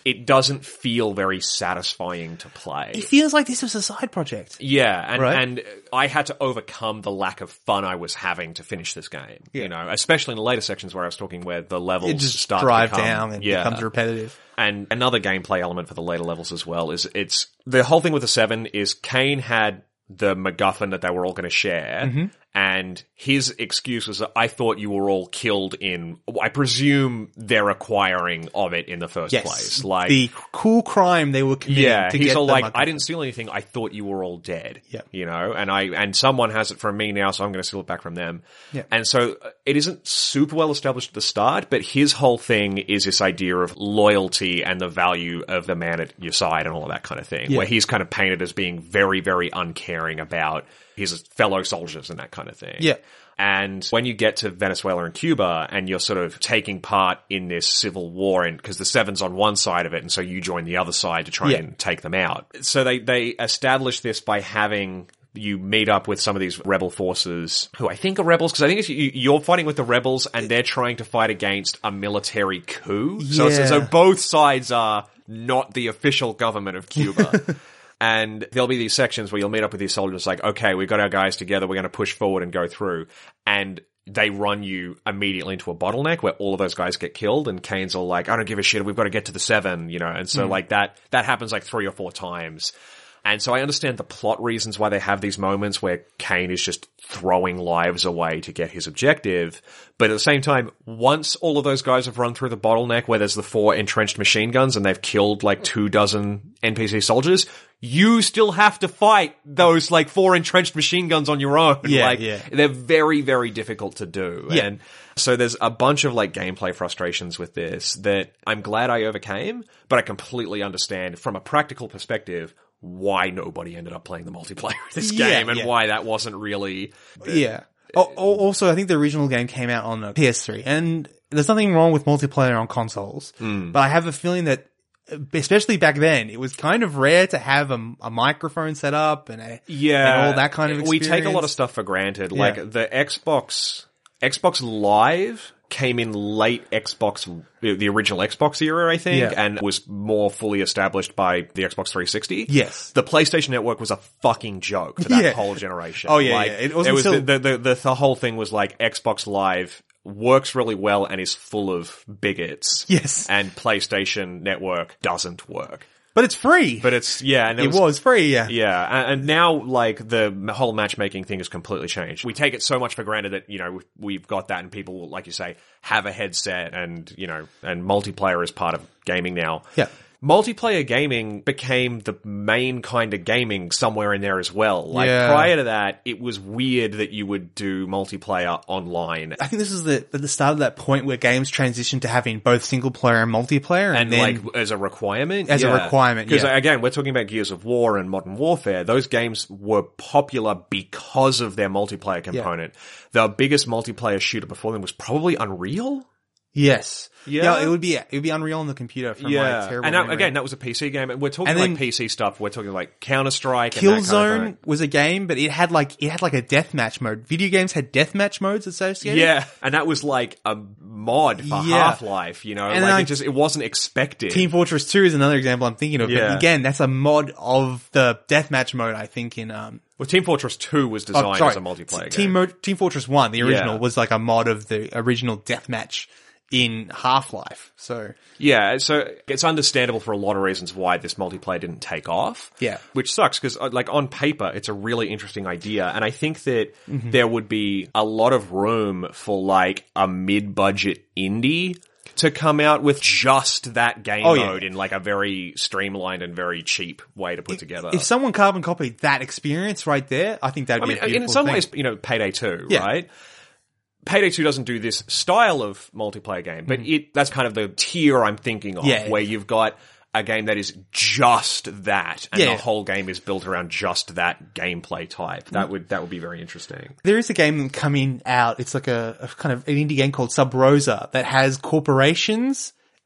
it doesn't feel very satisfying to play. It feels like this was a side project. Yeah, and, Right. and I had to overcome the lack of fun I was having to finish this game. Yeah. You know, especially in the later sections where I was talking where the levels It just start drive to become, down and yeah. becomes repetitive. And another gameplay element for the later levels as well is it's the whole thing with the seven is Kane had the MacGuffin that they were all going to share. Mm-hmm. And his excuse was that I thought you were all killed in, I presume their acquiring of it in the first Yes. place. Like, the cool crime they were committing yeah, to he's get all the like, MacGuffin. I didn't steal anything. I thought you were all dead. Yeah. You know, and I, and someone has it from me now, so I'm going to steal it back from them. Yeah. And so uh, it isn't super well established at the start, but his whole thing is this idea of loyalty and the value of the man at your side and all of that kind of thing, Yeah. where he's kind of painted as being very, very uncaring about his fellow soldiers and that kind of thing. Yeah. And when you get to Venezuela and Cuba and you're sort of taking part in this civil war, and because the Seven's on one side of it, and so you join the other side to try Yeah. and take them out. So they, they establish this by having you meet up with some of these rebel forces who I think are rebels, because I think it's, you, you're fighting with the rebels and they're trying to fight against a military coup. So, Yeah. so both sides are not the official government of Cuba. And there'll be these sections where you'll meet up with these soldiers like, okay, we've got our guys together, we're going to push forward and go through. And they run you immediately into a bottleneck where all of those guys get killed, and Kane's all like, I don't give a shit, we've got to get to the seven, you know. And so like that, that happens like three or four times. And so I understand the plot reasons why they have these moments where Kane is just throwing lives away to get his objective. But at the same time, once all of those guys have run through the bottleneck where there's the four entrenched machine guns and they've killed like two dozen N P C soldiers, you still have to fight those like four entrenched machine guns on your own. Yeah, like, yeah. They're very, very difficult to do. Yeah. And so there's a bunch of like gameplay frustrations with this that I'm glad I overcame, but I completely understand from a practical perspective why nobody ended up playing the multiplayer of this Yeah, game and yeah. why that wasn't really... Yeah. Oh, oh, also, I think the original game came out on the P S three, and there's nothing wrong with multiplayer on consoles, Hmm. but I have a feeling that, especially back then, it was kind of rare to have a, a microphone set up and a, Yeah. and all that kind of We experience. take a lot of stuff for granted. Yeah. Like the Xbox, Xbox Live came in late Xbox, the original Xbox era, I think, Yeah. and was more fully established by the Xbox three sixty. Yes. The PlayStation Network was a fucking joke for that Yeah. whole generation. Oh, yeah, like, yeah. It wasn't was till- the, the, the, the whole thing was like Xbox Live works really well and is full of bigots. Yes. And PlayStation Network doesn't work. But it's free. But it's, yeah. And it was, free, yeah. yeah, and, and now, like, the whole matchmaking thing has completely changed. We take it so much for granted that, you know, we've got that and people, like you say, have a headset and, you know, and multiplayer is part of gaming now. Yeah. Multiplayer gaming became the main kind of gaming somewhere in there as well. Like, Yeah. prior to that, it was weird that you would do multiplayer online. I think this is the, the start of that point where games transitioned to having both single player and multiplayer, and, And then like as a requirement, As a requirement, Because yeah. again, we're talking about Gears of War and Modern Warfare. Those games were popular because of their multiplayer component. The biggest multiplayer shooter before them was probably Unreal. yes, Yeah? it would be it would be Unreal on the computer from my Yeah, terrible and that, memory. again, that was a P C game. And we're talking And like then- P C stuff. We're talking like Counter Strike. and that kind of Killzone thing. was a game, but it had like it had like a deathmatch mode. Video games had deathmatch modes associated. Yeah, and that was like a mod for Yeah. Half-Life. You know, And like I- it just it wasn't expected. Team Fortress two is another example I'm thinking of. Yeah. But again, that's a mod of the deathmatch mode. I think in um. well, Team Fortress two was oh, designed sorry, as a multiplayer Team game. Mo- Team Fortress one, the original, Yeah. was like a mod of the original deathmatch in Half-Life. So Yeah, so it's understandable for a lot of reasons why this multiplayer didn't take off. Yeah. Which sucks because, like, on paper, it's a really interesting idea. And I think that there would be a lot of room for, like, a mid-budget indie to come out with just that game Oh, yeah. mode in, like, a very streamlined and very cheap way to put together. if someone carbon copied that experience right there, I think that'd I be mean, a beautiful in some thing. ways, you know, Payday two, Yeah. right? Payday two doesn't do this style of multiplayer game, but it that's kind of the tier I'm thinking of, Yeah. where you've got a game that is just that, and Yeah. the whole game is built around just that gameplay type. That would that would be very interesting. There is a game coming out. It's like a, a kind of an indie game called Sub Rosa that has corporations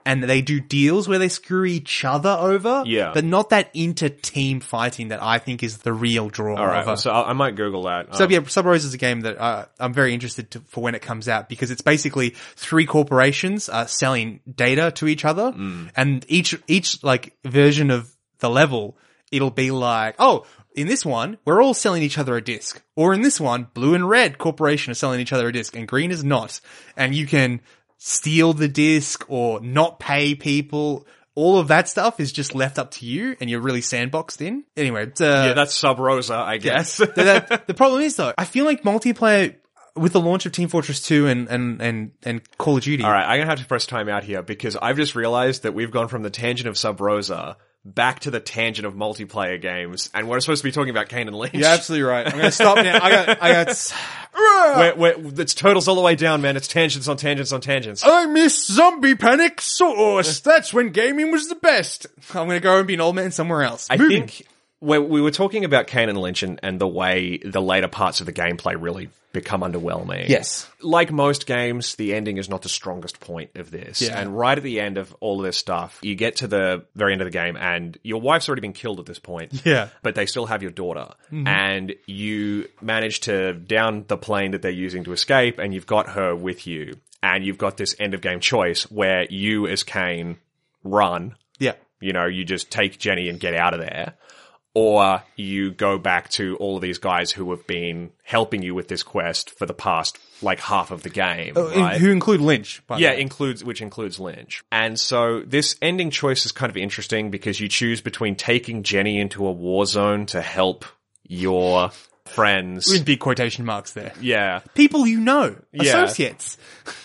and they do deals where they screw each other over. Yeah. But not that inter-team fighting that I think is the real draw. All right, of a- so I I might Google that. So Um, yeah, Sub Rose is a game that uh, I'm very interested to, for when it comes out, because it's basically three corporations uh, selling data to each other, Mm. and each each like version of the level, it'll be like, oh, in this one we're all selling each other a disc, or in this one, blue and red corporation are selling each other a disc, and green is not, and you can steal the disc or not pay people. All of that stuff is just left up to you, and you're really sandboxed in. Anyway, it's, uh, yeah, that's Sub Rosa, I guess. the, the, the problem is though, I feel like multiplayer with the launch of Team Fortress two and, and, and, and Call of Duty. All right, I'm gonna have to press time out here because I've just realized that we've gone from the tangent of Sub Rosa back to the tangent of multiplayer games, and we're supposed to be talking about Kane and Lynch. You're absolutely right. I'm gonna stop now. I got, I got, We're, we're, it's turtles all the way down, man. It's tangents on tangents on tangents. I miss Zombie Panic Sauce. That's when gaming was the best. I'm gonna go and be an old man somewhere else. I Moving. think when we were talking about Kane and Lynch and, and the way the later parts of the gameplay really become underwhelming. Yes. Like most games, the ending is not the strongest point of this. Yeah. And right at the end of all of this stuff, you get to the very end of the game and your wife's already been killed at this point. Yeah. But they still have your daughter. And you manage to down the plane that they're using to escape, and you've got her with you. And you've got this end of game choice where you as Kane run. Yeah. You know, you just take Jenny and get out of there. Or you go back to all of these guys who have been helping you with this quest for the past, like, half of the game, Oh, in- right? Who include Lynch? By the Yeah, way. includes, which includes Lynch. And so this ending choice is kind of interesting because you choose between taking Jenny into a war zone to help your friends. in big quotation marks there. Yeah. People you know, Yeah. associates.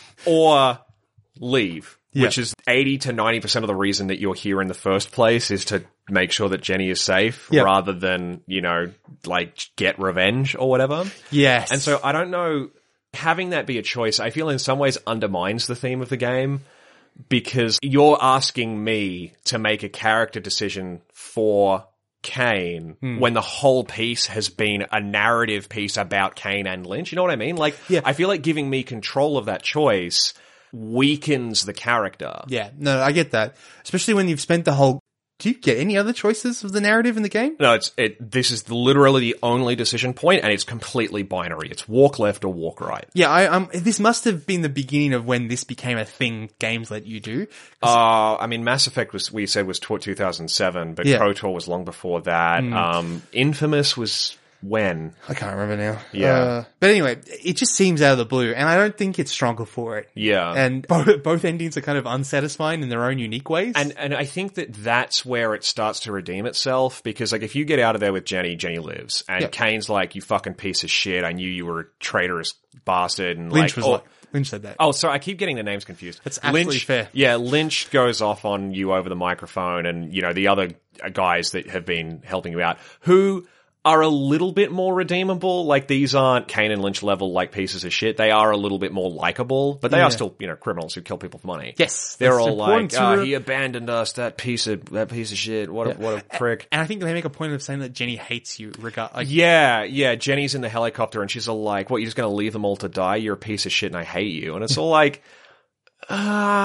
Or leave. Yeah. Which is eighty to ninety percent of the reason that you're here in the first place is to make sure that Jenny is safe Yeah. rather than, you know, like get revenge or whatever. Yes. And so I don't know, having that be a choice, I feel in some ways undermines the theme of the game because you're asking me to make a character decision for Kane Hmm. when the whole piece has been a narrative piece about Kane and Lynch. You know what I mean? Like, Yeah. I feel like giving me control of that choice weakens the character. Yeah, no, I get that. Especially when you've spent the whole... Do you get any other choices of the narrative in the game? No, it's it. This is literally the only decision point, and it's completely binary. It's walk left or walk right. Yeah, I, um, this must have been the beginning of when this became a thing games let you do. Uh, I mean, Mass Effect was we said was two thousand seven, but Yeah. KOTOR was long before that. Um, Infamous was when? I can't remember now. Yeah. Uh, but anyway, it just seems out of the blue, and I don't think it's stronger for it. Yeah, And both, both endings are kind of unsatisfying in their own unique ways. And and I think that that's where it starts to redeem itself because like if you get out of there with Jenny, Jenny lives, and Yep. Kane's like, "You fucking piece of shit! I knew you were a traitorous bastard." And Lynch like, was oh, like, Lynch said that. oh, sorry, I keep getting the names confused. That's absolutely Lynch, fair. Yeah, Lynch goes off on you over the microphone, and you know the other guys that have been helping you out who are a little bit more redeemable. Like these aren't Kane and Lynch level like pieces of shit. They are a little bit more likable, but they Yeah. are still you know criminals who kill people for money. Yes, they're that's all important like, to "Oh, re- he abandoned us. That piece of that piece of shit. What a what a prick." And I think they make a point of saying that Jenny hates you. Regard, like, Yeah, yeah. Jenny's in the helicopter and she's all like, "What? You're just going to leave them all to die? You're a piece of shit, and I hate you." And it's all like, uh,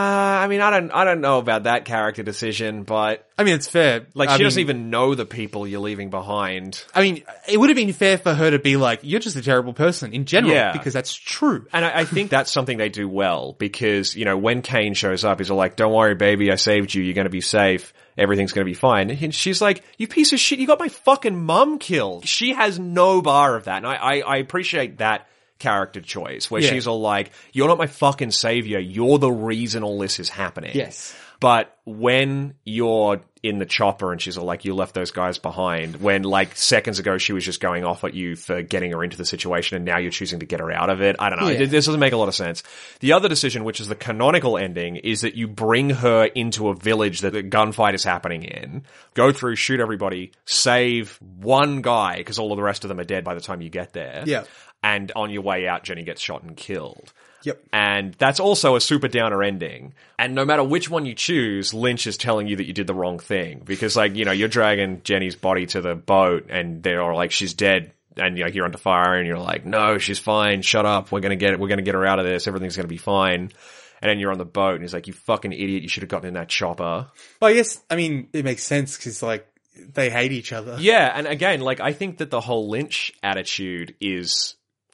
I mean, I don't, I don't know about that character decision, but I mean, it's fair. like, I she mean, doesn't even know the people you're leaving behind. I mean, it would have been fair for her to be like, "You're just a terrible person" in general, Yeah. because that's true. And I, I think that's something they do well because, you know, when Kane shows up, he's all like, "Don't worry, baby, I saved you. You're going to be safe. Everything's going to be fine." And she's like, "You piece of shit, you got my fucking mum killed." She has no bar of that. And I, I, I appreciate that character choice where Yeah. she's all like, "You're not my fucking savior. You're the reason all this is happening." Yes. But when you're in the chopper and she's all like, "You left those guys behind," when like seconds ago she was just going off at you for getting her into the situation and now you're choosing to get her out of it. I don't know. Yeah. This doesn't make a lot of sense. The other decision, which is the canonical ending, is that you bring her into a village that a gunfight is happening in, go through, shoot everybody, save one guy because all of the rest of them are dead by the time you get there. Yeah. And on your way out, Jenny gets shot and killed. Yep. And that's also a super downer ending. And no matter which one you choose, Lynch is telling you that you did the wrong thing. Because, like, you know, you're dragging Jenny's body to the boat and they're like, "She's dead." And, you know, you're under fire and you're like, "No, she's fine. Shut up. We're going to get it. We're going to get her out of this. Everything's going to be fine." And then you're on the boat and he's like, you fucking idiot, you should have gotten in that chopper. Well, I guess, I mean, it makes sense because, like, they hate each other. Yeah, and again, like, I think that the whole Lynch attitude is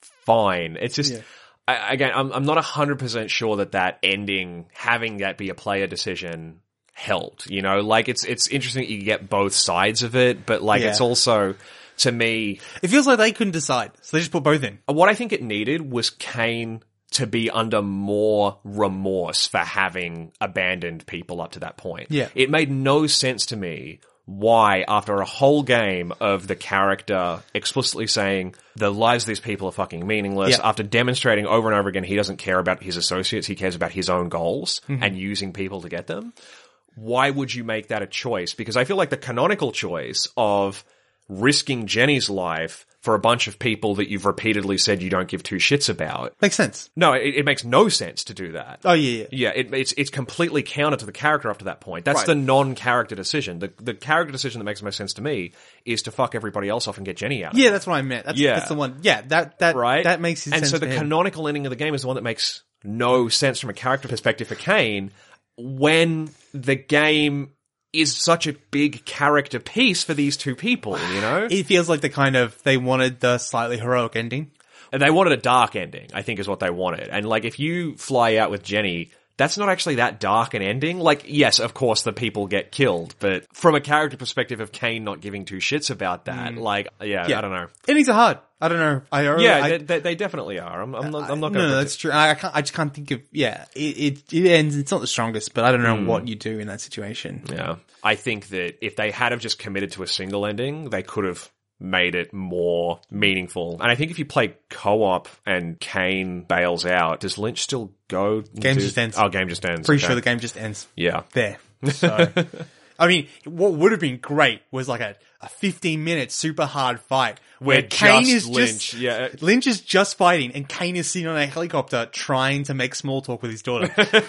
fine. It's just, Yeah. I, again, I'm, I'm not one hundred percent sure that that ending, having that be a player decision, helped. You know, like, it's it's interesting that you get both sides of it, but, like, Yeah. it's also, to me, It feels like they couldn't decide, so they just put both in. what I think it needed was Kane to be under more remorse for having abandoned people up to that point. Yeah. It made no sense to me why, after a whole game of the character explicitly saying the lives of these people are fucking meaningless, Yeah. after demonstrating over and over again he doesn't care about his associates, he cares about his own goals Mm-hmm. and using people to get them, why would you make that a choice? Because I feel like the canonical choice of risking Jenny's life for a bunch of people that you've repeatedly said you don't give two shits about. Makes sense. No, it, it makes no sense to do that. Oh, yeah, yeah. Yeah, it, it's it's completely counter to the character up to that point. That's Right. the non-character decision. The the character decision that makes the most sense to me is to fuck everybody else off and get Jenny out. Yeah, that's what I meant. That's, Yeah. that's the one. Yeah, that, that, Right? that makes sense. And so the for him. canonical ending of the game is the one that makes no sense from a character perspective for Kane when the game is such a big character piece for these two people, you know? It feels like the kind of, they wanted the slightly heroic ending. And they wanted a dark ending, I think is what they wanted. And like, if you fly out with Jenny, that's not actually that dark an ending. Like, yes, of course the people get killed, but from a character perspective of Kane not giving two shits about that, like, yeah, Yeah. I don't know. Endings are hard. I don't know. I really, Yeah, I, they, they, they definitely are. I'm, I'm not, I'm not no, going no, to. that's true. I, I can't, I just can't think of, yeah, it, it, it ends, it's not the strongest, but I don't know Hmm. what you do in that situation. Yeah. I think that if they had have just committed to a single ending, they could have made it more meaningful. And I think if you play co-op and Kane bails out, does Lynch still go? Game do- just ends. Oh, game just ends. Pretty okay. sure the game just ends Yeah. there. So, I mean, what would have been great was like a, a fifteen minute super hard fight where, Where Kane just is Lynch, just, yeah. Lynch is just fighting and Kane is sitting on a helicopter trying to make small talk with his daughter.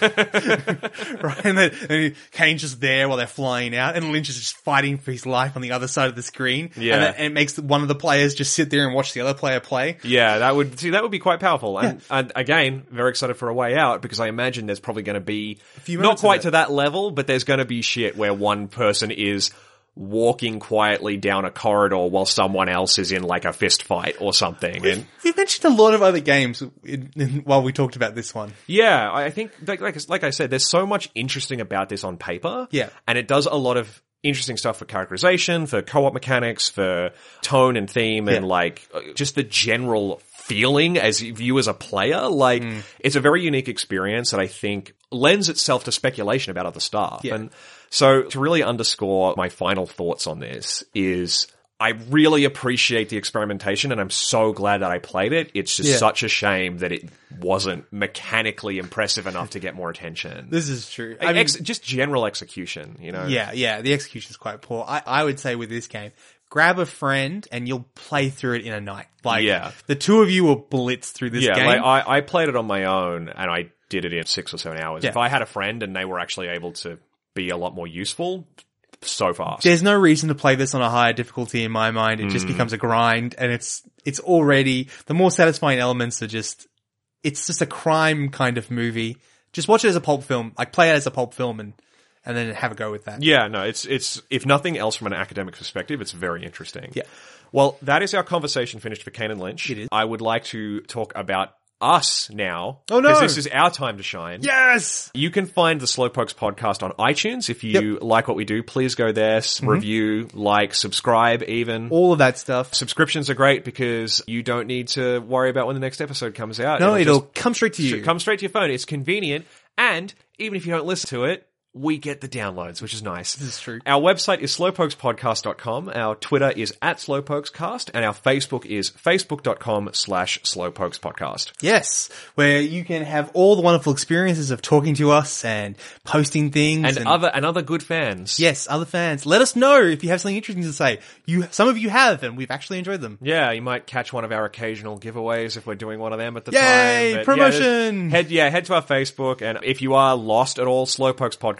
Right? And then and Kane's just there while they're flying out and Lynch is just fighting for his life on the other side of the screen. Yeah. And, that, and it makes one of the players just sit there and watch the other player play. Yeah, that would see that would be quite powerful. And, and again, very excited for A Way Out because I imagine there's probably going to be few not minutes of quite it. to that level, but there's going to be shit where one person is walking quietly down a corridor while someone else is in like a fist fight or something. And We've mentioned a lot of other games in, in, while we talked about this one. yeah, I think like, like like I said, there's so much interesting about this on paper. Yeah. And it does a lot of interesting stuff for characterization, for co-op mechanics, for tone and theme, and Yeah. like uh, just the general feeling as you as a player. Like Mm. it's a very unique experience that I think lends itself to speculation about other stuff. Yeah. And so to really underscore my final thoughts on this is I really appreciate the experimentation and I'm so glad that I played it. It's just Yeah. such a shame that it wasn't mechanically impressive enough to get more attention. This is true. I mean, Ex- just general execution, you know? yeah, yeah, the execution's quite poor. I, I would say with this game, grab a friend and you'll play through it in a night. Like, Yeah. the two of you will blitz through this Yeah, game. like I, I played it on my own and I did it in six or seven hours. Yeah. If I had a friend and they were actually able to be a lot more useful, so fast. There's no reason to play this on a higher difficulty in my mind. It Mm. just becomes a grind and it's, it's already, the more satisfying elements are just, it's just a crime kind of movie. Just watch it as a pulp film, like play it as a pulp film and, and then have a go with that. Yeah, no, it's, it's, if nothing else from an academic perspective, it's very interesting. Yeah. Well, that is our conversation finished for Kane and Lynch. It is. I would like to talk about us now. Oh, no. Because this is our time to shine. Yes! You can find the Slowpokes podcast on iTunes. If you like what we do, please go there, s Mm-hmm. review, like, subscribe even. All of that stuff. Subscriptions are great because you don't need to worry about when the next episode comes out. No, it'll, just come straight to you. come straight to your phone. It's convenient. And even if you don't listen to it, we get the downloads, which is nice. This is true. Our website is slowpokes podcast dot com. Our Twitter is at slowpokescast. And our Facebook is facebook dot com slash slowpokespodcast. Yes, where you can have all the wonderful experiences of talking to us and posting things And, other and other good fans. yes, other fans. Let us know if you have something interesting to say. You, some of you have, and we've actually enjoyed them. Yeah, you might catch one of our occasional giveaways if we're doing one of them at the Yay, time. But yeah, promotion! there's- head, yeah, head to our Facebook. And if you are lost at all, slowpokes podcast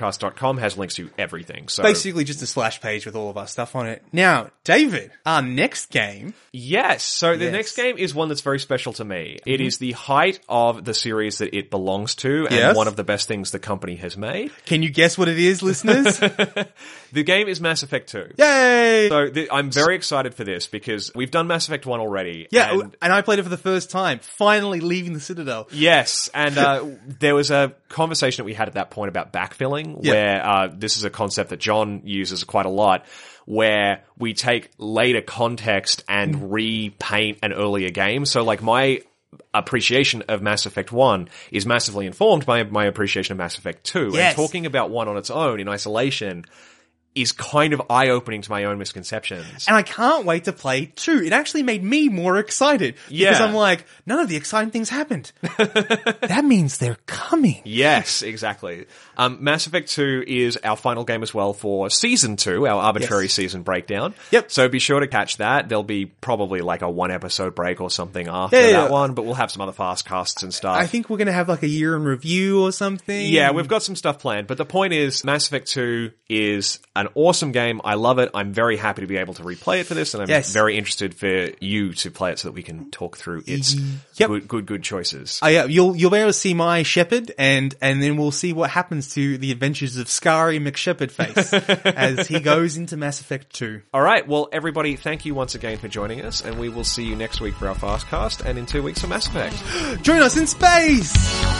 fastcast dot com has links to everything. So Basically just a slash page with all of our stuff on it. Now, David, our next game. Yes. So the Yes. next game is one that's very special to me. It is the height of the series that it belongs to, and Yes. one of the best things the company has made. Can you guess what it is, listeners? The game is Mass Effect two. Yay! So th- I'm very excited for this because we've done Mass Effect one already. yeah, and- and I played it for the first time, finally leaving the Citadel. Yes, and uh, there was a conversation that we had at that point about backfilling, Yeah. where uh, this is a concept that John uses quite a lot, where we take later context and repaint an earlier game. So, like, my appreciation of Mass Effect one is massively informed by my appreciation of Mass Effect two. Yes. And talking about one on its own, in isolation, is kind of eye-opening to my own misconceptions. And I can't wait to play two. It actually made me more excited. Because Yeah. I'm like, none of the exciting things happened. That means they're coming. Yes, exactly. Um, Mass Effect two is our final game as well for Season two, our arbitrary Yes. season breakdown. Yep. So be sure to catch that. There'll be probably like a one-episode break or something after Yeah, yeah. that one, but we'll have some other fast casts and stuff. I think we're going to have like a year in review or something. Yeah, we've got some stuff planned, but the point is Mass Effect two is an awesome game. I love it. I'm very happy to be able to replay it for this, and I'm Yes. very interested for you to play it so that we can talk through its Yep. good, good, good choices. Oh, yeah, you'll you'll be able to see my Shepard, and and then we'll see what happens to the adventures of Scary McShepardface as he goes into Mass Effect two. All right, well, everybody, thank you once again for joining us, and we will see you next week for our Fastcast, and in two weeks for Mass Effect. Join us in space!